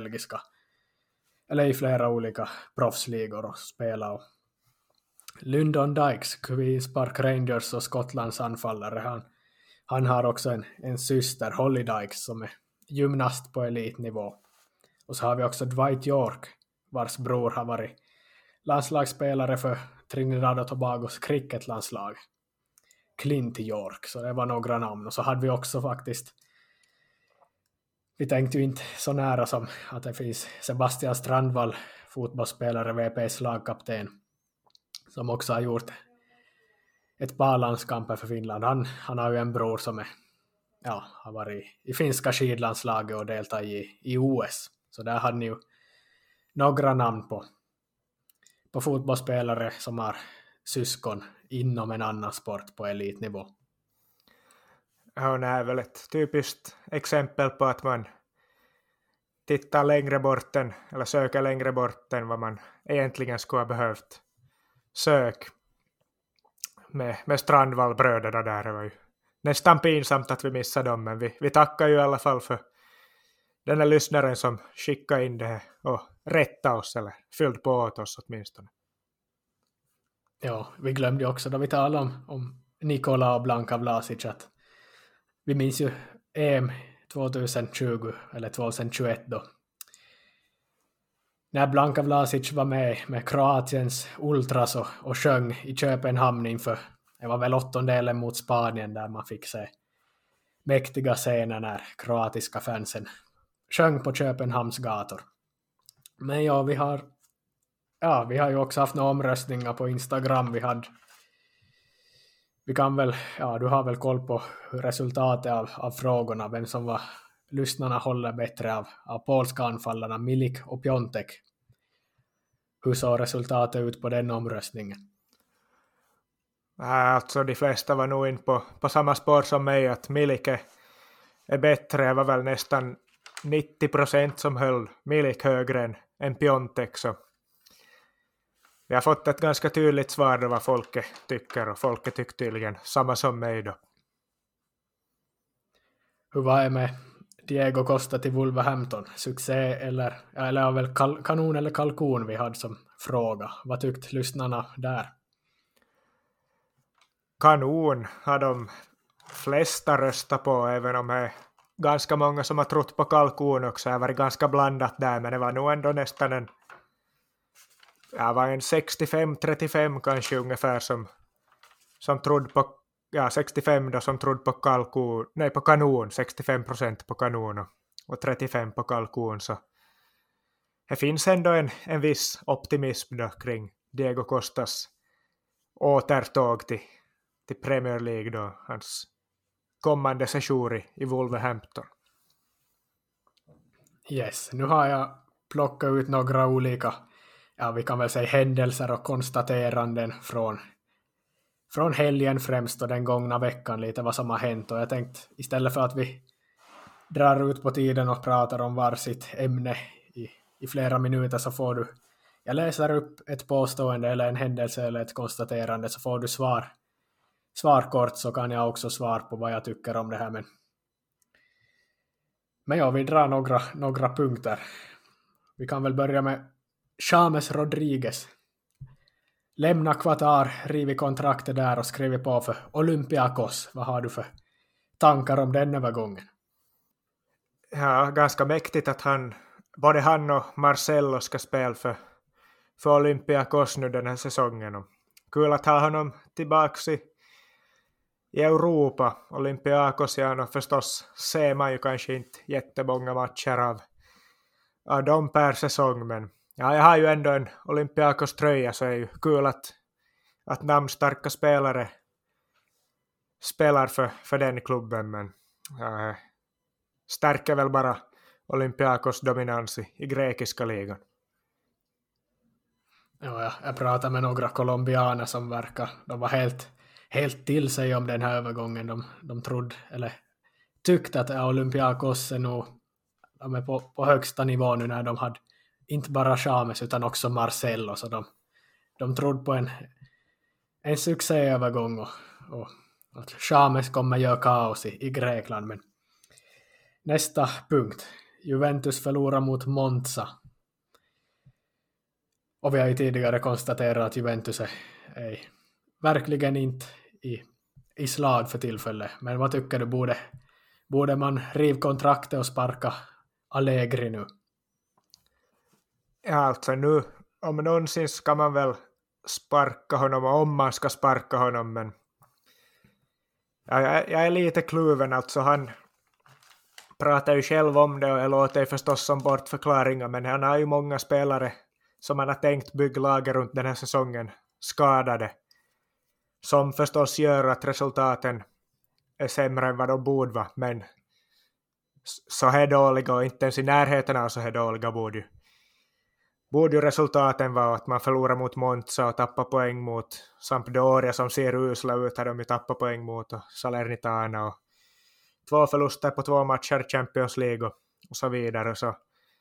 flera olika proffsligor och spelat. Lyndon Dykes, Queens Park Rangers och Skottlands anfallare, han har också en syster, Holly Dykes, som är gymnast på elitnivå. Och så har vi också Dwight York, vars bror har varit landslagsspelare för Trinidad och Tobagos cricketlandslag, Clint York. Så det var några namn. Och så hade vi också faktiskt, vi tänkte ju inte så nära som att det finns Sebastian Strandvall, fotbollsspelare, VPs lagkapten, som också har gjort ett par landskamper för Finland. Han har ju en bror som har varit i finska skidlandslaget och deltagit i OS. Så där hade ni ju några namn på fotbollsspelare som har syskon inom en annan sport på elitnivå. Ja, det är väl ett typiskt exempel på att man tittar längre bort eller söker längre bort än vad man egentligen skulle ha behövt sök. Med Strandvall-bröderna där, det var ju nästan pinsamt att vi missade dem, men vi tackar ju i alla fall för den här lyssnaren som skickade in det och rättade oss, eller fyllde på åt oss åtminstone. Ja, vi glömde också då vi talade om Nikola och Blanka Vlasic att vi minns ju EM 2020 eller 2021 då, när Blanka Vlasic var med Kroatiens ultras och sjöng i Köpenhamn inför, det var väl 8-delen mot Spanien, där man fick se mäktiga scener när kroatiska fansen sjöng på Köpenhamns gator. Men ja, vi har ju också haft några omröstningar på Instagram. Vi kan väl, du har väl koll på resultatet av frågorna, vem som var lyssnarna håller bättre av polska anfallarna Milik och Piontek. Hur såg resultatet ut på den omröstningen? Alltså de flesta var nog in på samma spår som mig, att Milik är bättre. Det var väl nästan 90% som höll Milik högre än Piontek, så vi har fått ett ganska tydligt svar då vad folket tycker, och folket tycker tydligen samma som mig då. Hur var det med Diego Costa till Wolverhampton? Succé eller väl kanon eller kalkon vi hade som fråga. Vad tyckte lyssnarna där? Kanon har de flesta röstat på, även om det är ganska många som har trott på kalkon också. Det har varit ganska blandat där, men det var nog ändå nästan en 65-35 kanske ungefär som trodde på 65 då som trodde på kanon, 65% på kanon och och 35 på kalkon, så det finns ändå en viss optimism då kring Diego Costas återtåg till Premier League då, hans kommande sejour i Wolverhampton. Yes, nu har jag plockat ut några olika, vi kan väl säga händelser och konstateranden från helgen främst och den gångna veckan, lite vad som har hänt. Och jag tänkte istället för att vi drar ut på tiden och pratar om varsitt ämne i flera minuter, så jag läser upp ett påstående eller en händelse eller ett konstaterande, så får du svar kort, så kan jag också svara på vad jag tycker om det här. Men ja, vi drar några punkter. Vi kan väl börja med James Rodriguez. Lämna Qatar, rivit kontraktet där och skrivit på för Olympiakos. Vad har du för tankar om den övergången? Ja, ganska mäktigt att både han och Marcelo ska spela för Olympiakos nu den här säsongen. Och kul att ha honom tillbaka i Europa. Olympiakos, ja, och förstås ser man ju kanske inte jättemånga matcher av dem per säsong, men ja, jag har ju ändå en Olympiakos tröja, så är det ju kul att namnstarka spelare spelar för den klubben, men ja, stärker väl bara Olympiakos dominans i grekiska ligan. Ja, jag pratade med några colombianer som de var helt till sig om den här övergången. De trodde, eller tyckte att Olympiakos är nog, de är på högsta nivå nu när de hade inte bara James utan också Marcelo, så de trodde på en succéövergång och att James kommer göra kaos i Grekland. Men nästa punkt. Juventus förlorar mot Monza. Och vi har ju tidigare konstaterat att Juventus är verkligen inte i slag för tillfället. Men vad tycker du? Borde man riva kontraktet och sparka Allegri nu? Ja, alltså nu, om någonsin ska man väl sparka honom, om man ska sparka honom, men jag är lite kluven. Alltså han pratar ju själv om det och det låter förstås som bortförklaringar, men han har ju många spelare som han har tänkt bygga lager runt den här säsongen skadade, som förstås gör att resultaten är sämre än vad de borde vara, men så här dåliga och inte ens i närheten av så här dåliga borde ju resultaten vara att man förlorar mot Monza och tappar poäng mot Sampdoria som ser usla ut, har de ju tappat poäng mot, och Salernitana, och 2 förluster på 2 matcher i Champions League och så vidare. Så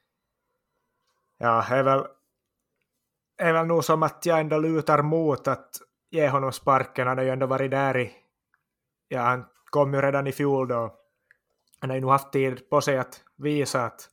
ja, är väl nog som att jag ändå lutar mot att ge honom sparken. Han har ju ändå varit där han kom ju redan i fjol då. Han har ju nog haft tid på sig att visa att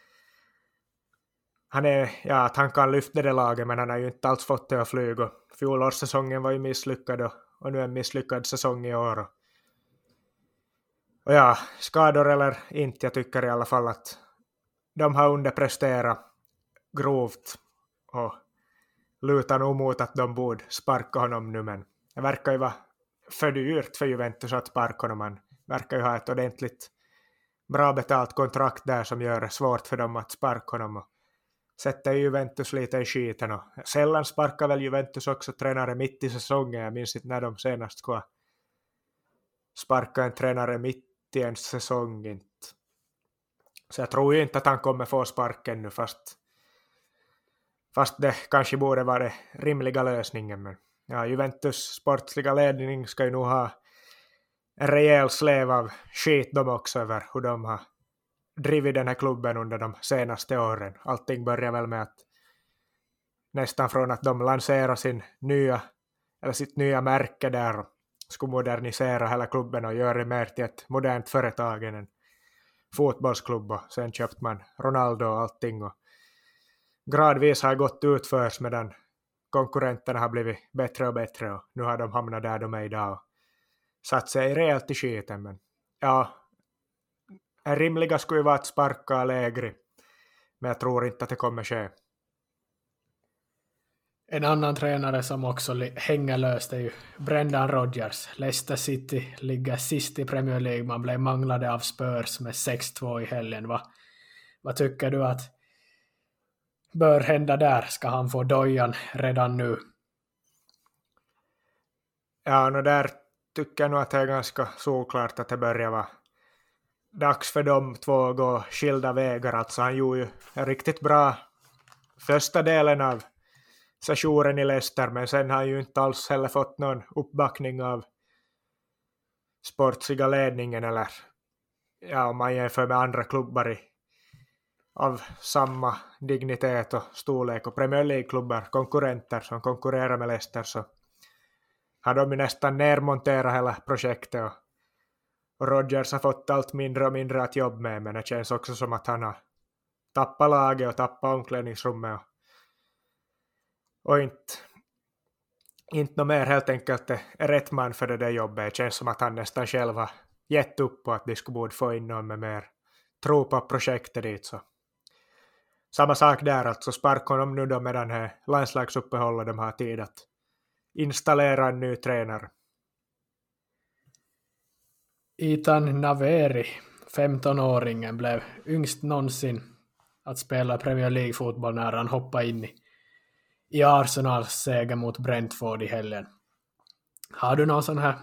att han kan lyfta det laget, men han har ju inte alls fått det att flyga. Fjolårssäsongen var ju misslyckad och nu är en misslyckad säsong i år. Och ja, skador eller inte, jag tycker i alla fall att de har underpresterat grovt och lutar nog mot att de borde sparka honom nu, men det verkar ju vara för dyrt för Juventus att sparka honom. Man verkar ju ha ett ordentligt bra betalt kontrakt där som gör det svårt för dem att sparka honom och sätter Juventus lite i skiten. Och sällan sparkar väl Juventus också tränare mitt i säsongen. Jag minns inte när de senast skulle sparka en tränare mitt i en säsong inte. Så jag tror ju inte att han kommer få sparken nu, fast det kanske borde vara den rimliga lösningen. Men ja, Juventus sportsliga ledning ska ju nog ha en rejäl släv av skit de också över hur de har drivit den här klubben under de senaste åren. Allting börjar väl med att nästan från att de lanserar sitt nya märke där och skulle modernisera hela klubben och göra det mer till ett modernt företag än en fotbollsklubb, och sen köpte man Ronaldo och allting, och gradvis har gått ut först medan konkurrenterna har blivit bättre och bättre, och nu har de hamnat där de är idag och satt sig rejält i skiten. Men ja, en rimliga skulle ju vara att sparka Allegri, men jag tror inte att det kommer ske. En annan tränare som också hänger löst är ju Brendan Rodgers. Leicester City ligger sist i Premier League. Man blev manglade av Spurs med 6-2 i helgen. Vad tycker du att bör hända där? Ska han få dojan redan nu? Ja, där tycker jag nog att det är ganska såklart att det börjar vara dags för de två att gå skilda vägar. Alltså han gjorde ju en riktigt bra första delen av sessionen i Leicester, men sen har han ju inte alls heller fått någon uppbackning av sportsiga ledningen, eller ja, om man jämför med andra klubbar av samma dignitet och storlek och Premier League-klubbar, konkurrenter som konkurrerar med Leicester, så har de ju nästan nermonterat hela projektet, och Rodgers har fått allt mindre och mindre att jobba med, men det känns också som att han har tappat laget och tappat omklädningsrummet och inte något mer, helt enkelt är rätt man för det där jobbet. Det känns som att han nästan själv har gett upp på att de skulle borde få in någon med mer tro på projektet dit. Så samma sak där, alltså sparka honom nu då medan här landslagsuppehållet de har tid att installera en ny tränare. Ethan Naveri, 15-åringen, blev yngst någonsin att spela Premier League-fotboll när han hoppade in i Arsenals seger mot Brentford i helgen. Har du någon sån här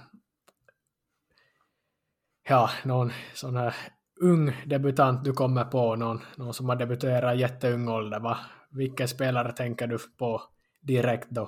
ung debutant du kommer på, någon som har debuterat i jätteung ålder? Vilken spelare tänker du på direkt då?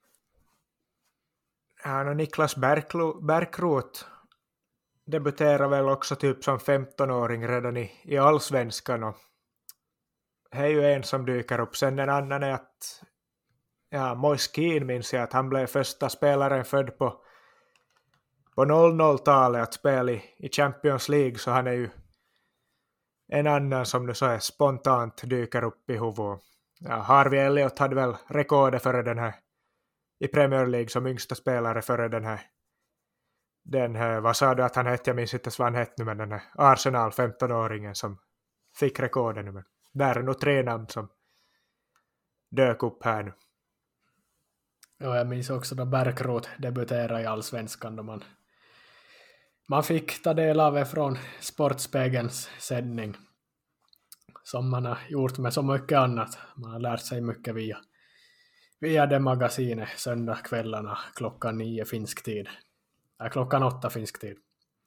Ja, Niklas Bärkroth debuterar väl också typ som 15-åring redan i allsvenskan, och det är ju en som dyker upp. Sen en annan är att Moise Keane, minns jag att han blev första spelaren född på 00-talet att spela i Champions League, så han är ju en annan som nu så här spontant dyker upp i huvudet. Ja, Harvey Elliott hade väl rekordet före den här i Premier League som yngsta spelare före den här, vad sa du att han hette? Jag minns inte vad han hette nu, men den här Arsenal 15-åringen som fick rekordet nu. Men där är nog 3 namn som dök upp här nu. Ja, jag minns också då Bärkroth debuterade i allsvenskan, då man fick ta del av det från Sportspegelns sändning, som man har gjort med så mycket annat. Man har lärt sig mycket via det magasinet söndagskvällarna klockan 9 finsk tid. Klockan 8 finsk tid.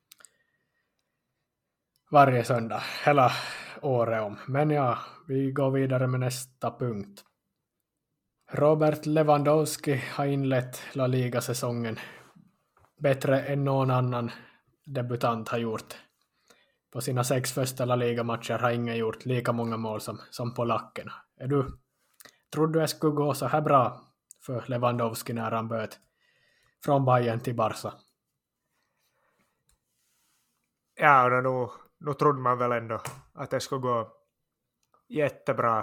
Varje söndag, hela året om. Men ja, vi går vidare med nästa punkt. Robert Lewandowski har inlett La Liga-säsongen bättre än någon annan debutant har gjort. På sina 6 första La Liga-matcher har ingen gjort lika många mål som polackerna. Tror du det skulle gå så här bra för Lewandowski när han böt från Bayern till Barca? Ja, nu trodde man väl ändå att det skulle gå jättebra.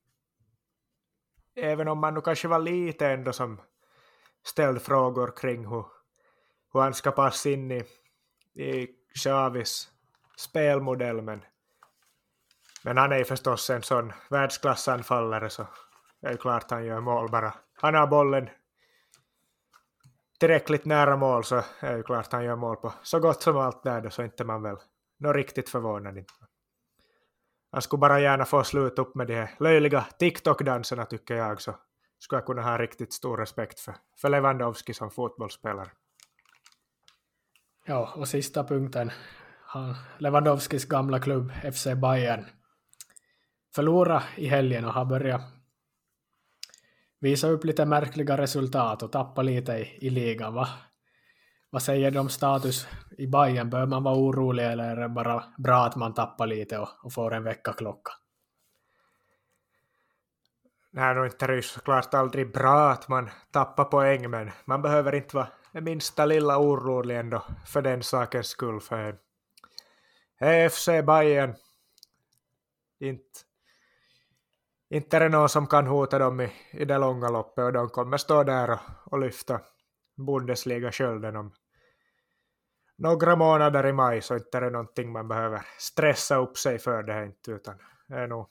Även om man nu kanske var lite ändå som ställde frågor kring hur han ska passa in i Xavis spelmodell. Men han är ju förstås en sån världsklassanfallare, så det är ju klart han gör mål bara. Han har bollen tillräckligt nära mål, så är det ju klart han gör mål på så gott som allt där då, så inte man väl något riktigt förvånad inte. Han skulle bara gärna få sluta upp med de här löjliga TikTok-danserna, tycker jag, så skulle jag kunna ha riktigt stor respekt för Lewandowski som fotbollsspelare. Ja, och sista punkten. Lewandowskis gamla klubb FC Bayern förlorade i helgen och har börjat visa upp lite märkliga resultat och tappa lite i ligan. Vad säger de om status i Bayern? Bör man vara orolig, eller är det bara bra att man tappar lite och får en veckaklocka? Nej, det är inte såklart aldrig bra att man tappar poäng, men man behöver inte vara det minsta lilla orolig ändå för den sakens skull. För FC Bayern, inte är det någon som kan hota dem i det långa loppet, och de kommer stå där och lyfta Bundesliga-skölden om några månader i maj, så inte är det någonting man behöver stressa upp sig för det inte, utan är nog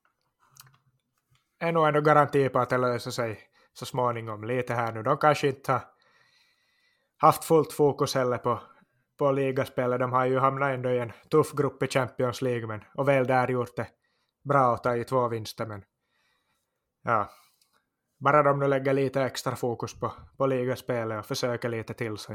ändå garanti på att det löser sig så småningom lite här nu. De kanske inte har haft fullt fokus heller på ligaspelet. De har ju hamnat ändå i en tuff grupp i Champions League, och väl där gjort det bra att ta i 2 vinster, men ja, bara de nu lägger lite extra fokus på ligaspelet och försöker lite till, så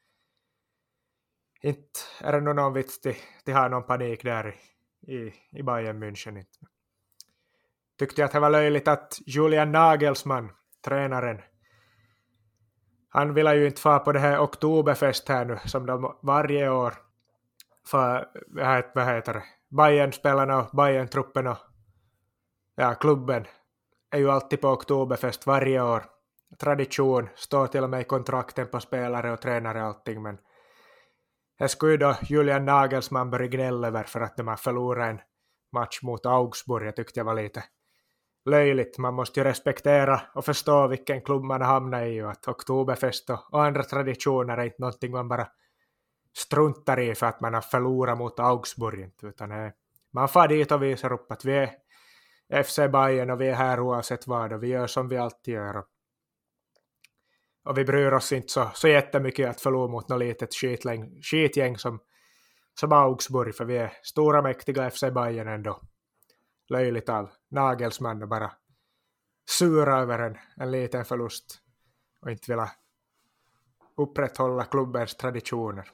inte är det någon vits till ha någon panik där i Bayern München. Inte. Tyckte jag att det var löjligt att Julian Nagelsmann, tränaren, han ville ju inte få på det här oktoberfest här nu som de varje år för, vad heter det, Bayern-spelarna och Bayern-truppen och ja, klubben är ju alltid på oktoberfest varje år. Tradition, står till och med i kontrakten på spelare och tränare och allting, men här skulle ju då Julian Nagelsmann börja gnälla över för att de har förlorat en match mot Augsburg. Jag tyckte det var lite löjligt. Man måste ju respektera och förstå vilken klubb man hamnar i, och att oktoberfest och andra traditioner är inte någonting man bara struntar i för att man har förlorat mot Augsburg, utan man får dit och visar upp att vi är FC Bayern och vi är här oavsett vad, och vi gör som vi alltid gör, och vi bryr oss inte så jättemycket att förlora mot något litet skitgäng som Augsburg, för vi är stora mäktiga FC Bayern ändå. Löjligt av Nagelsmann och bara sura över en liten förlust och inte vilja upprätthålla klubbens traditioner.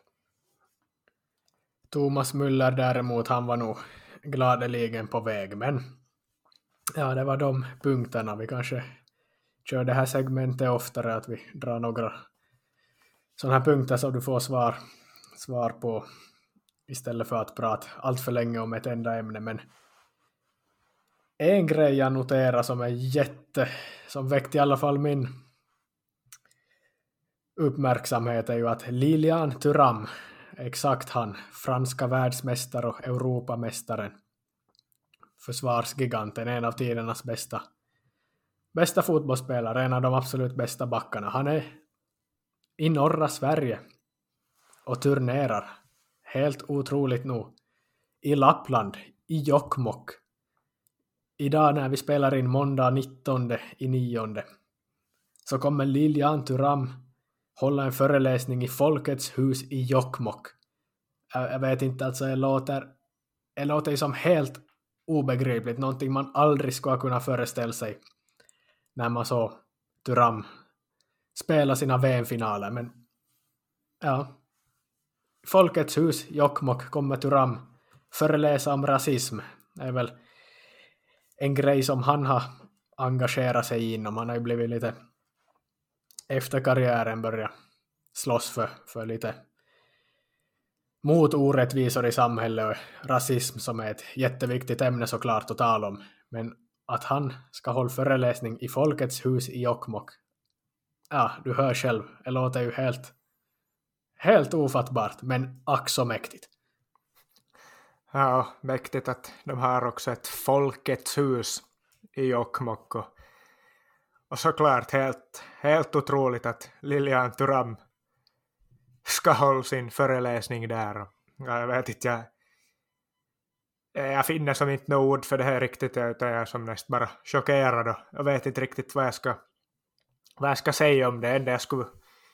Thomas Müller däremot, han var nog gladeligen på väg, men ja, det var de punkterna. Vi kanske kör det här segmentet oftare, att vi drar några sådana här punkter så du får svar på istället för att prata allt för länge om ett enda ämne. Men en grej jag noterar som väckte i alla fall min uppmärksamhet är ju att Lilian Thuram, exakt han, franska världsmästare och Europamästaren, försvarsgiganten, en av tidernas bästa fotbollsspelare, en av de absolut bästa backarna. Han är i norra Sverige och turnerar, helt otroligt nog, i Lappland, i Jokkmokk. Idag när vi spelar in måndag 19/9 så kommer Lilian Thuram hålla en föreläsning i Folkets hus i Jokkmokk. Jag vet inte, alltså det låter ju som helt obegripligt, någonting man aldrig skulle kunna föreställa sig när man så Thuram spela sina VM-finaler. Men ja, Folkets hus Jokkmokk kommer Thuram föreläsa om rasism. Det är väl en grej som han har engagerat sig inom. Han har ju blivit lite efter karriären börjat slåss för lite mot orättvisor i samhället och rasism, som är ett jätteviktigt ämne såklart att tala om. Men att han ska hålla föreläsning i Folkets hus i Jokkmokk, ja, du hör själv, det låter ju helt ofattbart, men ack så mäktigt. Ja, mäktigt att de har också ett Folkets hus i Jokkmokk, och såklart helt otroligt att Lilian Thuram ska hålla sin föreläsning där. Ja, jag vet inte, jag finner som inte något ord för det här riktigt, utan jag är som näst bara chockerad, och jag vet inte riktigt vad jag ska säga om det. Enda jag skulle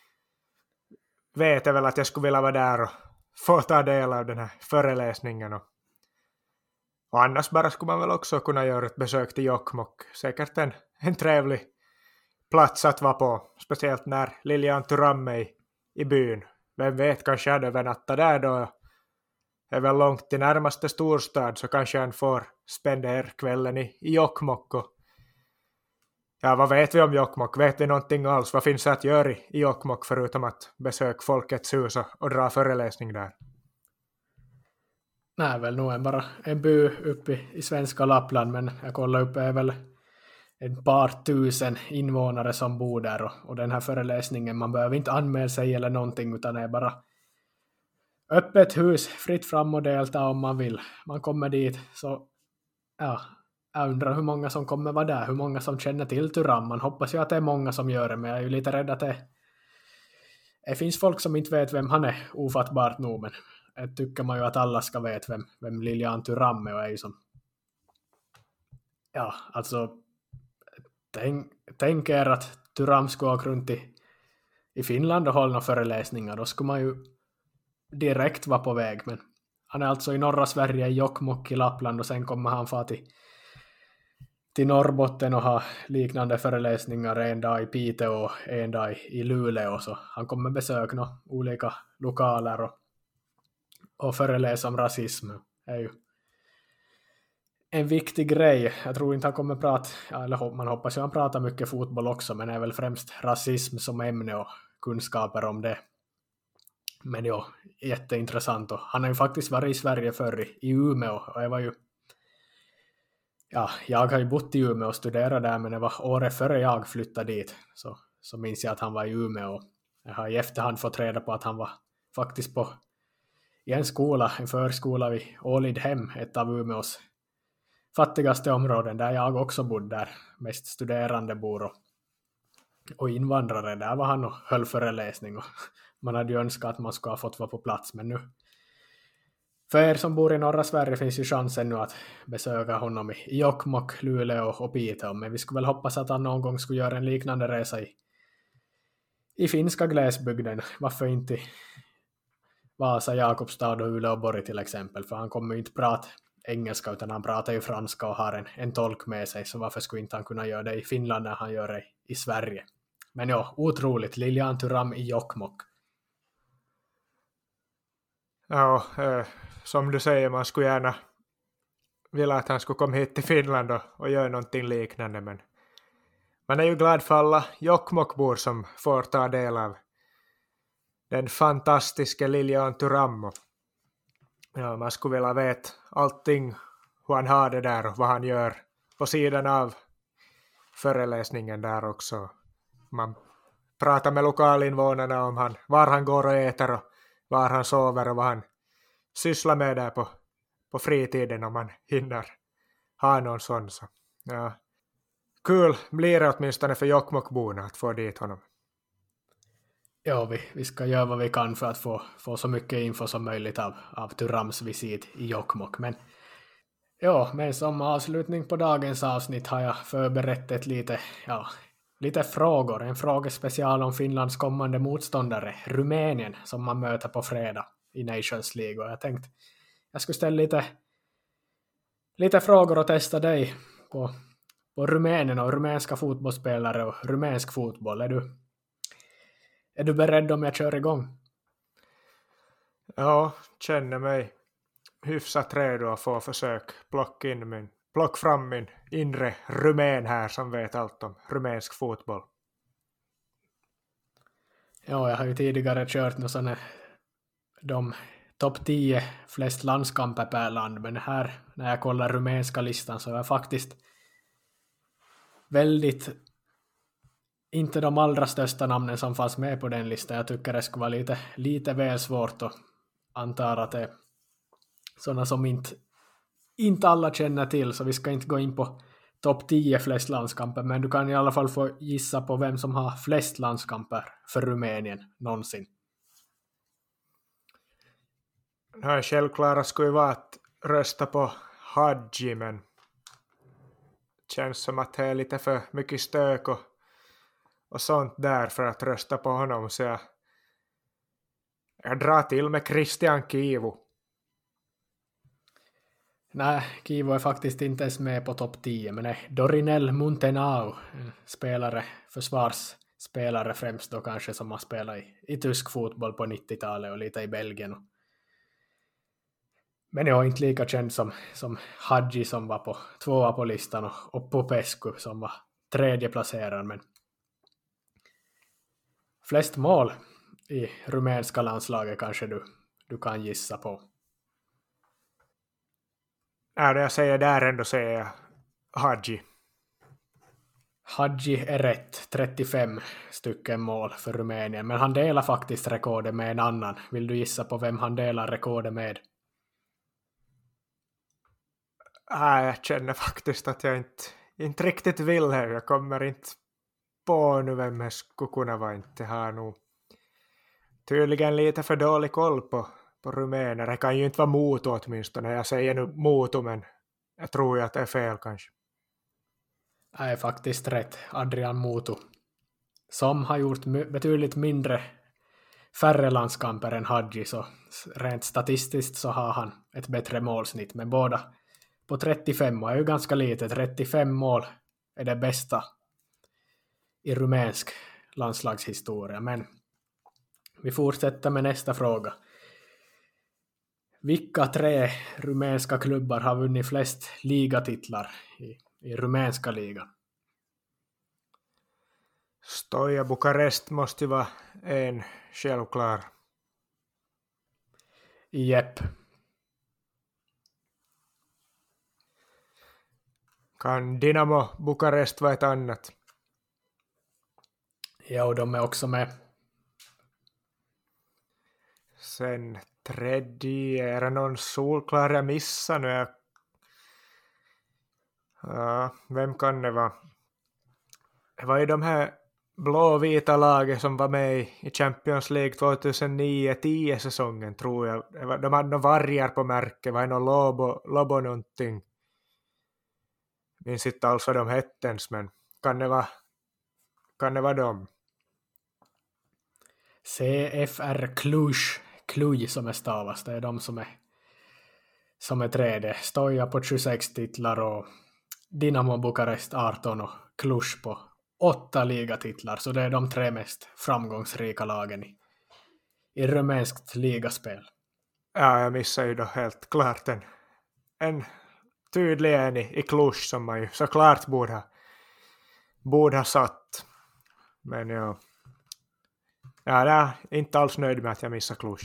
veta väl att jag skulle vilja vara där och få ta del av den här föreläsningen, och annars bara skulle man väl också kunna göra ett besök till Jokkmokk. Säkert en trevlig plats att vara på, speciellt när Lilian Thuram är i byn. Vem vet, kanske hade övernattat där då. Är väl långt till närmaste storstad, så kanske han får spendera kvällen i Jokkmokk. Ja, vad vet vi om Jokkmokk? Vet vi någonting alls? Vad finns det att göra i Jokkmokk förutom att besöka Folkets hus och dra föreläsning där? Nej, väl nog bara en by uppe i svenska Lappland, men jag kollar upp, är väl ett par tusen invånare som bor där, och den här föreläsningen, man behöver inte anmäla sig eller någonting, utan det är bara öppet hus, fritt fram och delta om man vill. Man kommer dit, så ja, jag undrar hur många som kommer vara där, hur många som känner till Thuram. Man hoppas ju att det är många som gör det, men jag är ju lite rädd att det finns folk som inte vet vem han är, ofattbart nog, men jag tycker man ju att alla ska veta vem Lilian Thuram är, och är ju som, ja, alltså tänk er att Thuram skulle åka runt i Finland och hålla några föreläsningar, då skulle man ju direkt vara på väg, men Han är alltså i norra Sverige, i Jokkmokk i Lappland, och sen kommer han få till Norrbotten och ha liknande föreläsningar en dag i Piteå och en dag i Luleå. Så han kommer besöka olika lokaler och föreläsa om rasism. Det är ju en viktig grej. Jag tror inte han kommer prata, eller man hoppas ju han pratar mycket fotboll också, men det är väl främst rasism som ämne och kunskaper om det. Men ja, jätteintressant. Och han har ju faktiskt varit i Sverige förr, i Umeå, och jag var ju jag har ju bott i Umeå och studerat där, men det var året före jag flyttade dit, så minns jag att han var i Umeå, och jag har i efterhand fått reda på att han var faktiskt i en förskola vid Ålidhem, ett av Umeås fattigaste områden, där jag också bodde, där mest studerande bor och invandrare. Där var han och höll föreläsning, och man hade ju önskat att man skulle ha fått vara på plats, men nu för er som bor i norra Sverige finns ju chansen nu att besöka honom i Jokkmokk, Luleå och Piteå, men vi skulle väl hoppas att han någon gång skulle göra en liknande resa i finska glesbygden. Varför inte Vasa, Jakobstad och Uleåborg till exempel, för han kommer ju inte prata engelska utan han pratar ju franska och har en tolk med sig, så varför skulle inte han kunna göra det i Finland när han gör det i Sverige. Men ja, otroligt. Lilian Thuram i Jokkmokk. Ja, som du säger, man skulle gärna vilja att han skulle komma hit till Finland och göra någonting liknande, men man är ju glad för alla Jokkmokkbor som får ta del av den fantastiska Lilian Thuram. Ja, man skulle vilja veta allting, hur han har det där och vad han gör på sidan av föreläsningen där också. Man pratar med lokalinvånarna om var han går och äter och var han sover och vad han sysslar med där på fritiden, om man hinner ha någon sån. Så, ja. Kul blir det åtminstone för Jokkmokkborna att få dit honom. Ja, vi ska göra vad vi kan för att få så mycket info som möjligt av Thurams visit i Jokkmokk. Men som avslutning på dagens avsnitt har jag förberett lite frågor. En frågespecial om Finlands kommande motståndare, Rumänien, som man möter på fredag i Nations League. Och jag tänkte jag skulle ställa lite frågor och testa dig på Rumänien och rumänska fotbollsspelare och rumänsk fotboll. Är du beredd om jag kör igång? Ja, känner mig hyfsat redo att få försök plocka fram min inre rumän här som vet allt om rumänsk fotboll. Ja, jag har ju tidigare kört de topp 10 flest landskamper per land, men här när jag kollar rumänska listan så är jag faktiskt väldigt inte de allra största namnen som fanns med på den listan. Jag tycker det skulle vara lite väl svårt, och antar att det är sådana som inte alla känner till, så vi ska inte gå in på topp 10 flest landskamper, men du kan i alla fall få gissa på vem som har flest landskamper för Rumänien någonsin. Ja, självklara skulle ju vara att rösta på Hadji, men känns som att det är lite för mycket stök och sånt där för att rösta på honom, så jag drar till med Christian Kivu. Nej, Kivu är faktiskt inte ens med på topp 10, men är Dorinel Muntenau, försvarsspelare främst då kanske, som har spelat i tysk fotboll på 90-talet och lite i Belgien. Men jag är inte lika känd som Hadji som var på 2 på listan och Popescu som var 3:e placerad, men flest mål i rumänska landslaget kanske du kan gissa på. Jag säger där ändå säger jag Hadji. Hadji är rätt, 35 stycken mål för Rumänien, men han delar faktiskt rekordet med en annan. Vill du gissa på vem han delar rekordet med? Jag känner faktiskt att jag inte riktigt vill här. Jag kommer inte på nu vem jag skulle kunna vara. Inte har nog tydligen lite för dålig koll på rumäner. Det kan ju inte vara Mutu åtminstone. Jag säger nu Mutu, men jag tror ju att det är fel kanske. Det är faktiskt rätt, Adrian Mutu, som har gjort betydligt mindre färre landskamper än Hadji, så rent statistiskt så har han ett bättre målsnitt, men båda på 35 är ju ganska lite. 35 mål är det bästa i rumänsk landslagshistoria. Men vi fortsätter med nästa fråga. Vilka 3 rumänska klubbar har vunnit flest ligatitlar i rumänska ligan? Stoja Bukarest måste ju vara en självklar. Jepp. Kan Dinamo Bukarest vara ett annat? Ja, och de är också med. Sen tredje, är det någon solklar jag missar nu? Ja, vem kan det vara? Det var ju de här blåvita laget som var med i Champions League 2009-10 säsongen, tror jag. De hade några vargar på märke, var det någon Lobo någonting. Minns inte alls vad de hette ens, men kan det vara dem? CFR Cluj som är stavas, det är de som är tredje. Stoja på 26 titlar och Dinamo Bukarest 18 och Cluj på 8 ligatitlar, så det är de 3 mest framgångsrika lagen i rumänskt ligaspel. Ja, jag missar ju då helt klart en tydlig en i Cluj som man ju såklart borde ha satt. Men ja, jag är inte alls nöjd med att jag missar Cluj.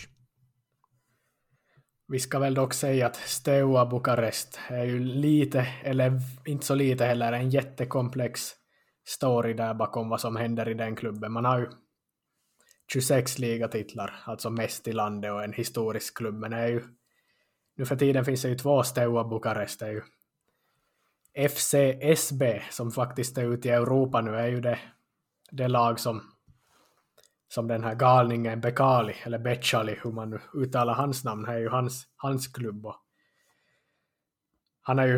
Vi ska väl dock säga att Steaua Bukarest är ju lite, eller inte så lite heller, en jättekomplex story där bakom vad som händer i den klubben. Man har ju 26 ligatitlar, alltså mest i landet, och en historisk klubb, men är ju, nu för tiden finns det ju 2 Steaua Bukarest. Det är ju FCSB som faktiskt är ute i Europa nu, är ju det lag som den här galningen Bekali, eller Becali, hur man nu uttalar hans namn, är ju hans klubb. Och han har ju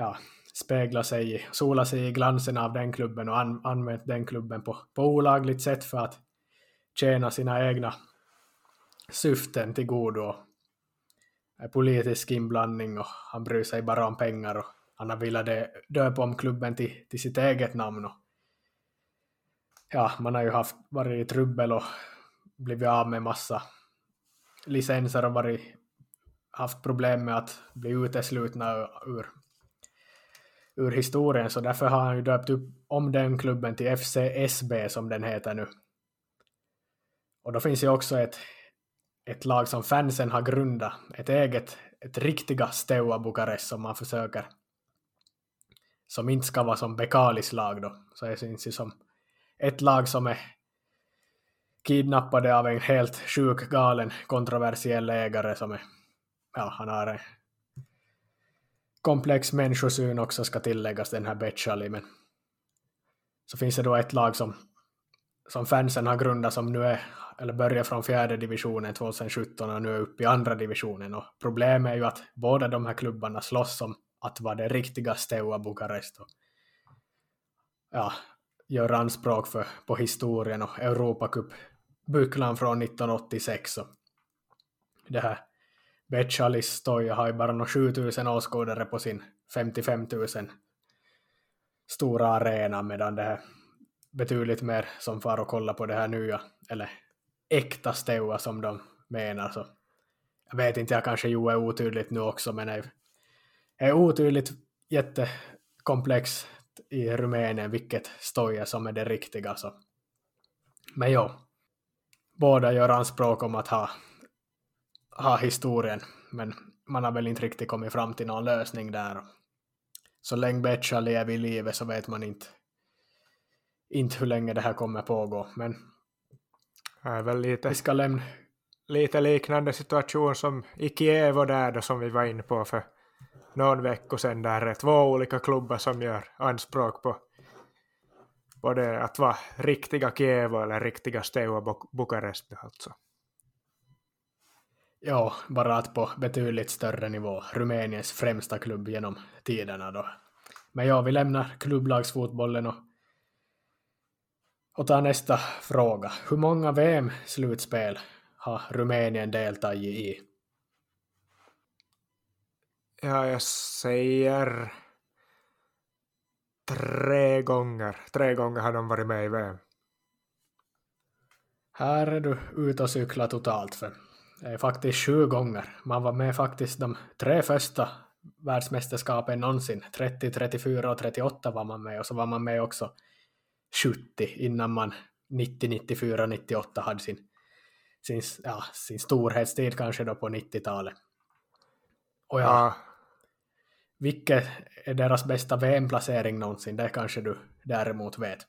solat sig i glansen av den klubben och använt den klubben på olagligt sätt för att tjäna sina egna syften till godo. Politisk inblandning, och han bryr sig bara om pengar, och han har velat döpa om klubben till sitt eget namn. Och ja, man har ju varit i trubbel och blivit av med massa licenser och haft problem med att bli uteslutna ur historien, så därför har han ju döpt upp om den klubben till FCSB som den heter nu. Och då finns ju också ett lag som fansen har grundat, ett riktiga Steaua Bukarest som man försöker, som inte ska vara som Bekalis lag då, så det syns ju som ett lag som är kidnappade av en helt sjuk, galen, kontroversiell ägare som är, han har en komplex människosyn också, ska tilläggas, den här Becali. Men så finns det då ett lag som fansen har grundat, som nu börjar från 4:e divisionen 2017 och nu är uppe i 2:a divisionen. Och problemet är ju att båda de här klubbarna slåss om att vara det riktiga Steaua Bukarest. Och gör anspråk på historien och Europacup-bucklan från 1986. Och det här Bechalis Stoja har ju bara 7000 åskådare på sin 55 000 stora arena, medan det här betydligt mer som far och kolla på det här nya, eller äkta Steaua som de menar. Så jag vet inte, jag kanske är otydligt nu också, men är otydligt jättekomplext i Rumänien vilket Stoja som är det riktiga. Så. Men båda gör anspråk om att ha historien, men man har väl inte riktigt kommit fram till någon lösning där. Så länge Becha lever i livet så vet man inte hur länge det här kommer pågå. Men det är väl vi ska lämna lite liknande situation som i Kiev och där då, som vi var inne på för någon vecka sedan. Där är 2 olika klubbar som gör anspråk på både att vara riktiga Kiev eller riktiga Steaua Bukarest alltså. Ja, bara att på betydligt större nivå. Rumäniens främsta klubb genom tiderna då. Men vi lämnar klubblagsfotbollen och Och ta nästa fråga. Hur många VM-slutspel har Rumänien deltagit i? Ja, jag säger 3 gånger. 3 gånger har de varit med i VM. Här är du ute och cykla totalt, för det är faktiskt 7 gånger. Man var med faktiskt de 3 första världsmästerskapen någonsin. 30, 34 och 38 var man med, och så var man med också 70 innan man 90, 94, 98 hade sin storhetstid kanske då på 90-talet. Och ja, vilket är deras bästa VM-placering någonsin? Det kanske du däremot vet.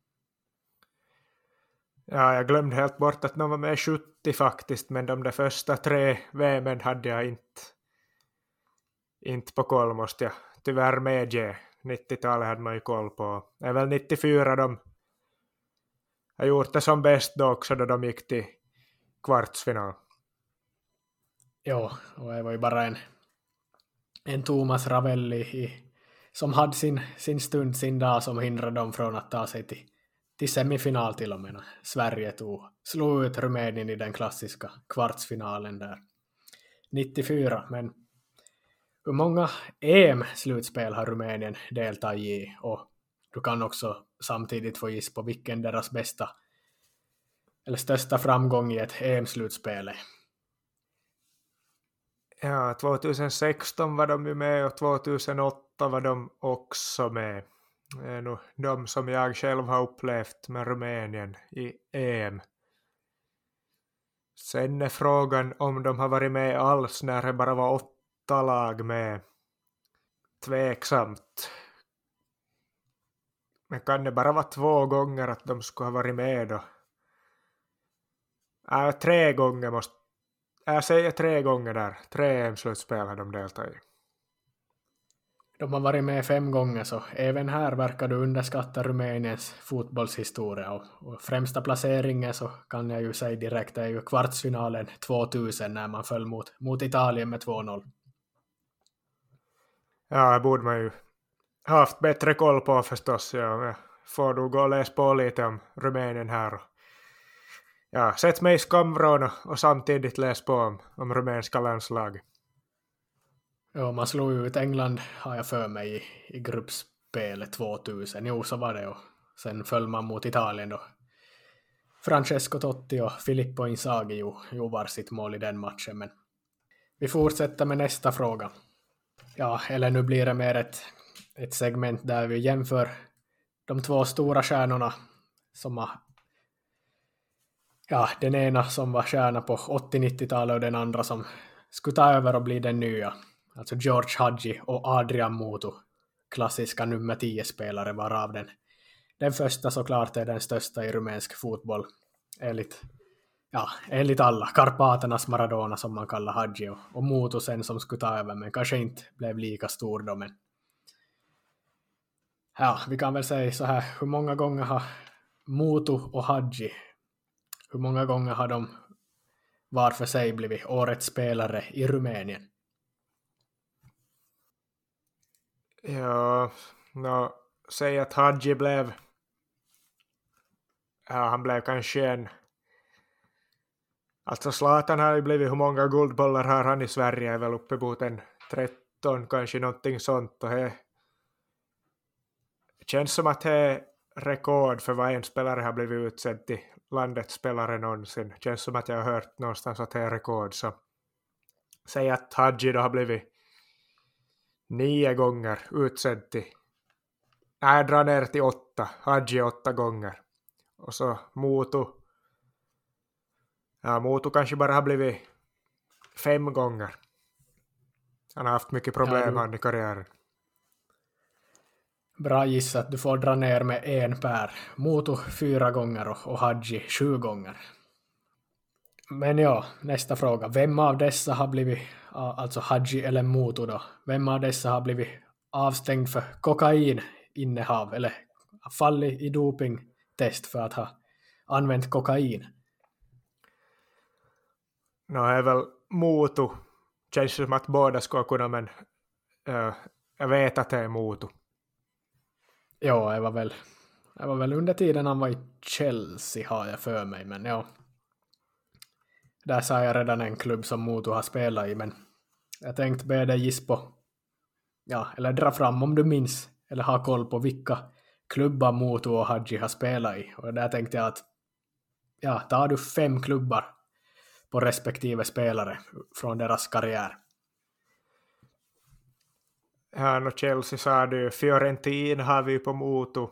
Ja, jag glömde helt bort att de var med 70 faktiskt, men de där första 3 VMen hade jag inte på koll, måste jag tyvärr medge. 90-talet hade man ju koll på. Det är väl 94 de har gjort det som bäst då också, då de gick till kvartsfinal. Ja, och det var ju bara en Thomas Ravelli som hade sin stund, sin dag, som hindrade dem från att ta sig till semifinal till och med. Sverige slog ut Rumänien i den klassiska kvartsfinalen där 94. Men hur många EM-slutspel har Rumänien deltagit i? Och du kan också samtidigt få giss på vilken deras bästa eller största framgång i ett EM-slutspel är. Ja, 2016 var de ju med och 2008 var de också med. Det är nog de som jag själv har upplevt med Rumänien i EM. Sen är frågan om de har varit med alls när det bara var 8 lag med. Tveksamt. Men kan det bara vara 2 gånger att de skulle ha varit med då? 3 gånger måste... Jag säger 3 gånger där. 3 EM-slutspel har de deltagit i. De har varit med 5 gånger, så även här verkar du underskatta Rumäniens fotbollshistoria. Och främsta placeringen, så kan jag ju säga direkt, är ju kvartsfinalen 2000 när man föll mot Italien med 2-0. Ja, det borde man ju haft bättre koll på förstås. Ja, får du gå och läsa på lite om Rumänien här. Ja, sätt mig i skamvrån och samtidigt läs på om rumänska landslag. Ja, man slog ut England, har jag för mig, i gruppspelet 2000. Jo, så var det. Och sen föll man mot Italien då. Francesco Totti och Filippo Inzaghi gjorde var sitt mål i den matchen. Men vi fortsätter med nästa fråga. Ja, eller nu blir det mer ett segment där vi jämför de 2 stora stjärnorna som har... Ja, den ena som var stjärna på 80-90-talet och den andra som skulle ta över och bli den nya. Alltså George Hagi och Adrian Mutu, klassiska nummer 10-spelare, varav den första såklart är den största i rumänsk fotboll. Enligt alla. Karpaternas Maradona, som man kallar Hagi, och Mutu sen som skulle ta över, men kanske inte blev lika stor då. Men ja, vi kan väl säga så här, hur många gånger har Mutu och Hagi, hur många gånger har de var för sig blivit årets spelare i Rumänien? Ja, säg att Hagi blev... Ja, han blev kanske en... Alltså Zlatan har ju blivit, hur många guldbollar har han i Sverige? Är väl uppe mot en 13, kanske någonting sånt. Och det känns som att det är rekord för vad en spelare har blivit utsedd till landets spelare någonsin. Känns som att jag har hört någonstans att det är rekord. Så säg att Hagi då har blivit 9 gånger utsedd till... Nej, jag drar ner till 8. Hagi 8 gånger. Och så Mutu. Ja, Mutu kanske bara har blivit 5 gånger. Han har haft mycket problem i karriären. Bra gissat, du får dra ner med 1 per. Mutu 4 gånger och Hagi 7 gånger. Men ja, nästa fråga. Vem av dessa har blivit, alltså Hagi eller Mutu då, vem av dessa har blivit avstängd för kokaininnehav eller fallit i dopingtest för att ha använt kokain? Det är väl Mutu. Känns som att båda ska kunna, men jag vet att det är Mutu. Ja, det var väl Det var väl under tiden han var i Chelsea har jag för mig, men ja. Där sa jag redan en klubb som Moto har spelat i, men jag tänkte be dig giss på, ja, eller dra fram om du minns, eller ha koll på vilka klubbar Moto och Hadji har spelat i. Och där tänkte jag att, ja, tar du 5 klubbar på respektive spelare från deras karriär. Ja, och Chelsea sa du, Fiorentin har vi på Moto.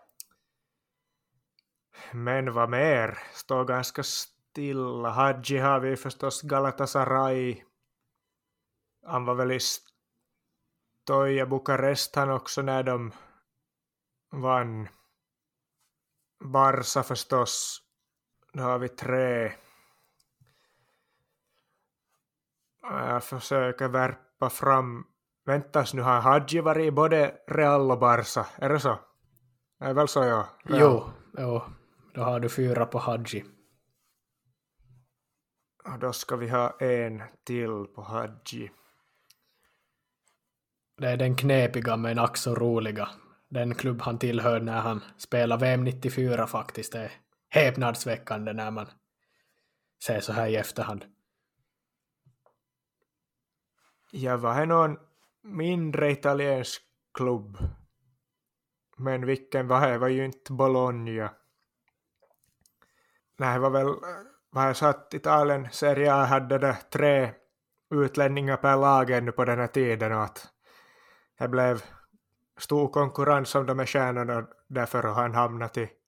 Men vad mer? Står ganska stilla. Hadji har vi förstås Galatasaray. Han var väl i Stoja Bukarest han också när de vann. Barca förstås. Då har vi 3. Jag försöker värpa fram. Väntas, nu har Hadji varit i både Real och Barca. Är det så? Är väl så, ja? Jo, då har du 4 på Hadji. Och då ska vi ha en till på Hadji. Det är den knepiga men ack så roliga. Den klubb han tillhör när han spelar VM 94 faktiskt. Det är häpnadsväckande när man ser så här i efterhand. Ja, vad är någon mindre italiensk klubb? Men vilken var det? Var ju inte Bologna. Nej, det var väl, vad jag sa att Italien Serie A hade det 3 utlänningar per lag ännu på den här tiden och att det blev stor konkurrens om de här stjärnorna, därför har han hamnat i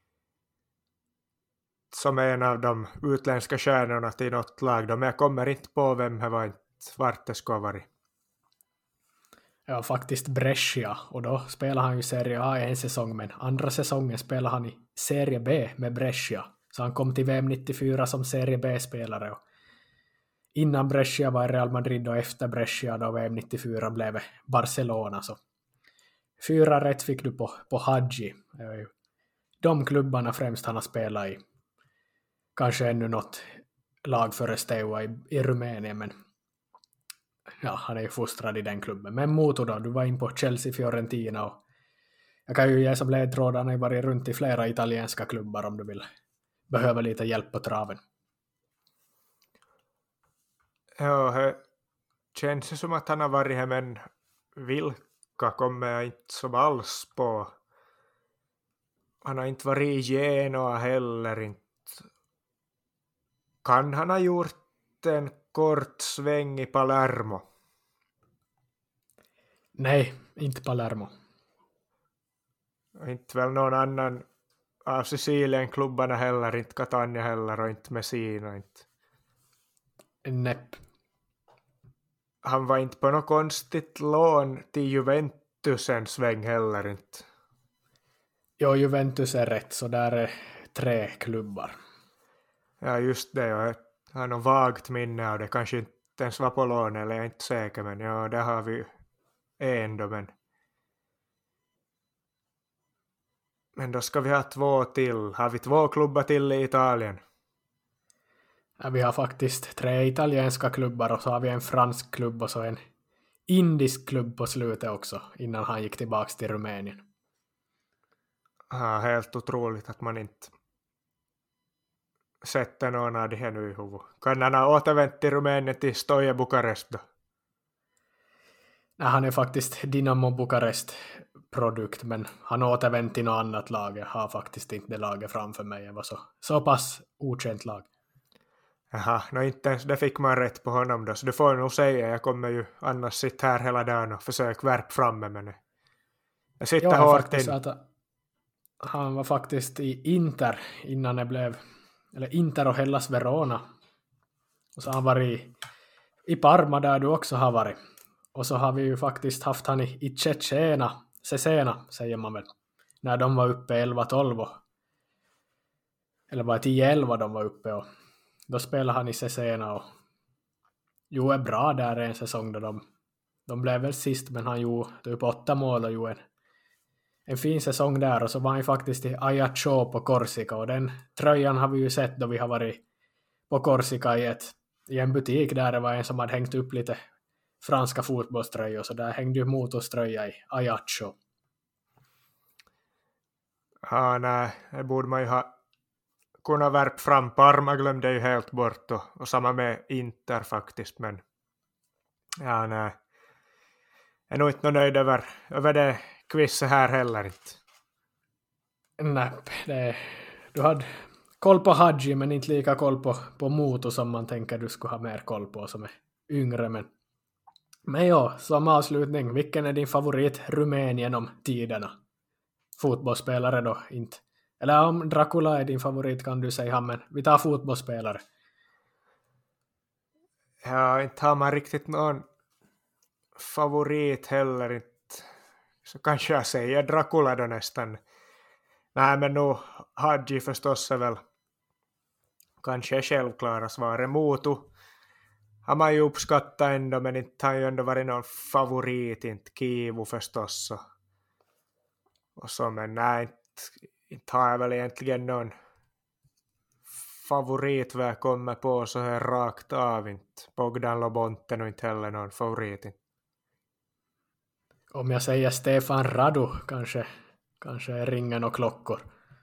som en av de utländska stjärnorna till något lag. Men jag kommer inte på vem det var, inte vart det ska vara. Ja, faktiskt Brescia, och då spelar han ju Serie A i en säsong, men andra säsongen spelar han i Serie B med Brescia. Så han kom till VM 94 som Serie B-spelare. Och innan Brescia var i Real Madrid och efter Brescia då VM 94 blev Barcelona. Så 4 rätt fick du på Hadji. De klubbarna främst han har spelat i. Kanske ännu något lag före Steaua i Rumänien, men ja, han är ju fostrad i den klubben. Men Moto då, du var in på Chelsea, Fiorentina, och jag kan ju ge som ledtråd, han har ju varit runt i flera italienska klubbar om du vill behöva lite hjälp på traven. Ja, det känns som att han har varit här, men vilka kommer jag inte som alls på. Han har inte varit i Genoa heller. Inte. Kan han ha gjort en kort sväng i Palermo? Nej, inte Palermo. Inte väl någon annan av Sicilien-klubbarna heller, inte Catania heller och inte Messina. Inte. Näpp. Han var inte på något konstigt lån till Juventus en sväng heller inte. Jo, Juventus är rätt, så där är 3 klubbar. Ja, just det. Jag har något vagt minne av det. Kanske inte ens var på lån, eller jag är inte säker. Men ja, där har vi en då. Men då ska vi ha 2 till. Har vi 2 klubbar till i Italien? Ja, vi har faktiskt 3 italienska klubbar och så har vi en fransk klubb och så en indisk klubb på slutet också, innan han gick tillbaka till Rumänien. Ja, helt otroligt att man inte sätter någon av det här nu i huvudet. Kan han ha återvänt till Rumänien till Stoja Bukarest då? Nej, han är faktiskt Dinamo Bukarest-produkt, men han återvänt till något annat lag. Jag har faktiskt inte det laget framför mig. Det var så pass okänt lag. Jaha, inte ens det fick man rätt på honom då. Så du får nog säga, jag kommer ju annars sitta här hela dagen och försöka värp framme med det. Jag sitter hårt in. Han var faktiskt i Inter innan det blev, eller Inter och Hellas Verona. Och så har han varit i Parma där du också har varit. Och så har vi ju faktiskt haft han i Cesena säger man väl. När de var uppe 11-12. Eller var det 10-11 de var uppe. Och då spelade han i Cesena. Och är bra där en säsong då de blev väl sist. Men han gjorde typ 8 mål och gjorde en fin säsong där. Och så var han faktiskt i Ajaccio på Korsika. Och den tröjan har vi ju sett då vi har varit på Korsika i en butik. Där det var en som hade hängt upp lite franska fotbollströjor, så där hängde ju Motos tröja i Ajaccio. Ja, nej, det borde man ju ha kunnat värpa fram. Parma glömde ju helt bort och samma med Inter faktiskt, men ja, nej. Jag är nog inte nöjd över det quizet här heller inte. Nej, du hade koll på Hadji men inte lika koll på Moto som man tänker du skulle ha mer koll på som är yngre. Men ja, som avslutning, vilken är din favorit Rumänien om tiderna? Fotbollsspelare då, inte. Eller om Dracula är din favorit kan du säga, men vi tar fotbollsspelare. Ja, inte har man riktigt någon favorit heller inte. Så kanske jag säger Dracula då nästan. Nej, men nu Hadji förstås är väl kanske självklara svaret. Moto har man ju uppskattat ändå, men inte har ju ändå varit någon favorit. Inte Kivu förstås. Och så, men nej, inte har jag väl egentligen någon favorit vad jag kommer på så här rakt av. Inte Bogdan Lobonten och inte heller någon favorit. Om jag säger Stefan Radu kanske ringer och klockor.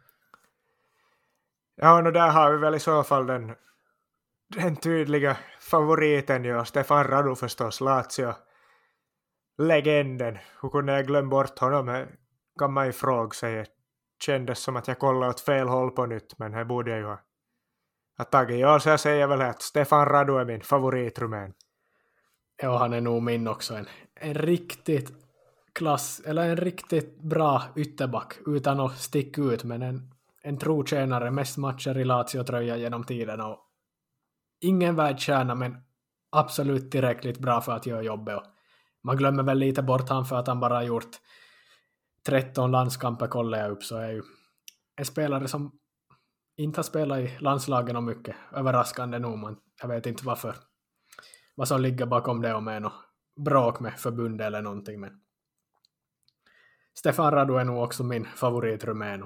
Ja, och där har vi väl i så fall den tydliga favoriten ju. Stefan Radu förstås, Lazio-legenden. Hur kunde jag glömma bort honom? Kan man ju fråga sig. Det kändes som att jag kollade åt fel håll på nytt, men här borde jag ju ha tagit. Ja, så jag säger väl att Stefan Radu är min favoritrumän. Ja, han är nog min också. En riktigt en riktigt bra ytterback utan att sticka ut, men en trotjänare, mest matcher i Lazio-tröja genom tiden och ingen världstjärna, men absolut tillräckligt bra för att göra jobbet. Och man glömmer väl lite bort han för att han bara har gjort 13 landskamper, kollar jag upp, så är ju en spelare som inte har spelat i landslagen och mycket, överraskande nog, men jag vet inte vad som ligger bakom det, om är något bråk med förbund eller någonting, men Stefan Radu är nog också min favorit Rumän.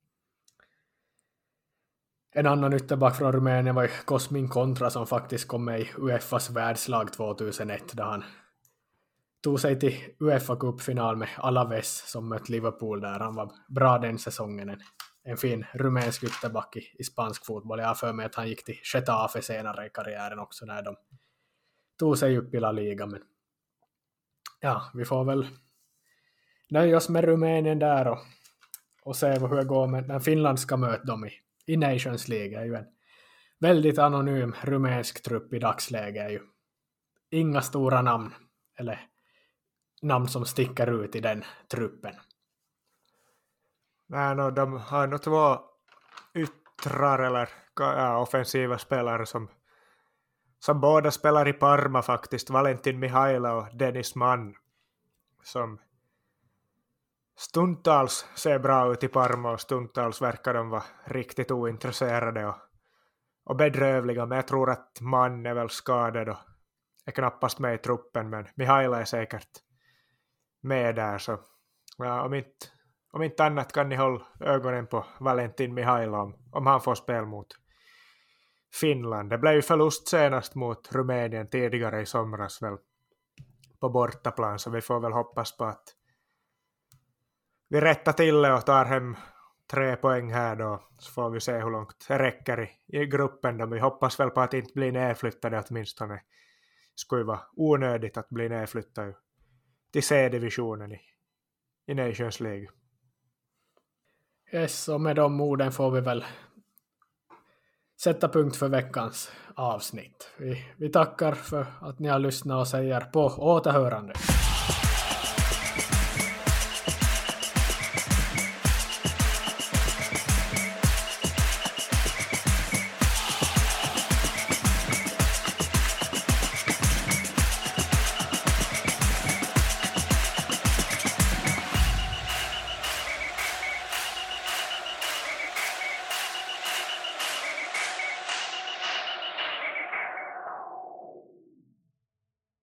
En annan ytterback från Rumänien var ju Cosmin Contra som faktiskt kom med i UEFAs världslag 2001 där han tog sig till UEFA-cupfinal med Alaves som mött Liverpool där. Han var bra den säsongen. En fin rumänsk ytterback i spansk fotboll. Jag har för mig att han gick till Getafe senare i karriären också när de tog sig upp i La Liga. Men ja, vi får väl nöja oss med Rumänien där och se hur det går med den finländska mötet dem i Nations League. Det är ju en väldigt anonym rumänsk trupp i dagsläget. Är ju inga stora namn eller namn som sticker ut i den truppen. Nej, de har nog 2 yttrar eller offensiva spelare som båda spelar i Parma faktiskt. Valentin Mihaila och Dennis Mann som stundtals ser bra ut i Parma och stundtals verkar de vara riktigt ointresserade och bedrövliga. Men jag tror att Mann är väl skadad och är knappast med i truppen, men Mihaila är säkert med där. Så ja, om inte annat kan ni hålla ögonen på Valentin Mihaila om han får spel mot Finland. Det blev ju förlust senast mot Rumänien tidigare i somras väl på bortaplan, så vi får väl hoppas på att vi rättar till det och tar hem 3 poäng här då, så får vi se hur långt det räcker i gruppen då. Vi hoppas väl på att inte bli nedflyttade åtminstone. Det skulle vara onödigt att bli nedflyttade till C-divisionen i Nations League. Yes, och med de orden får vi väl sätta punkt för veckans avsnitt. Vi tackar för att ni har lyssnat och säger på återhörande.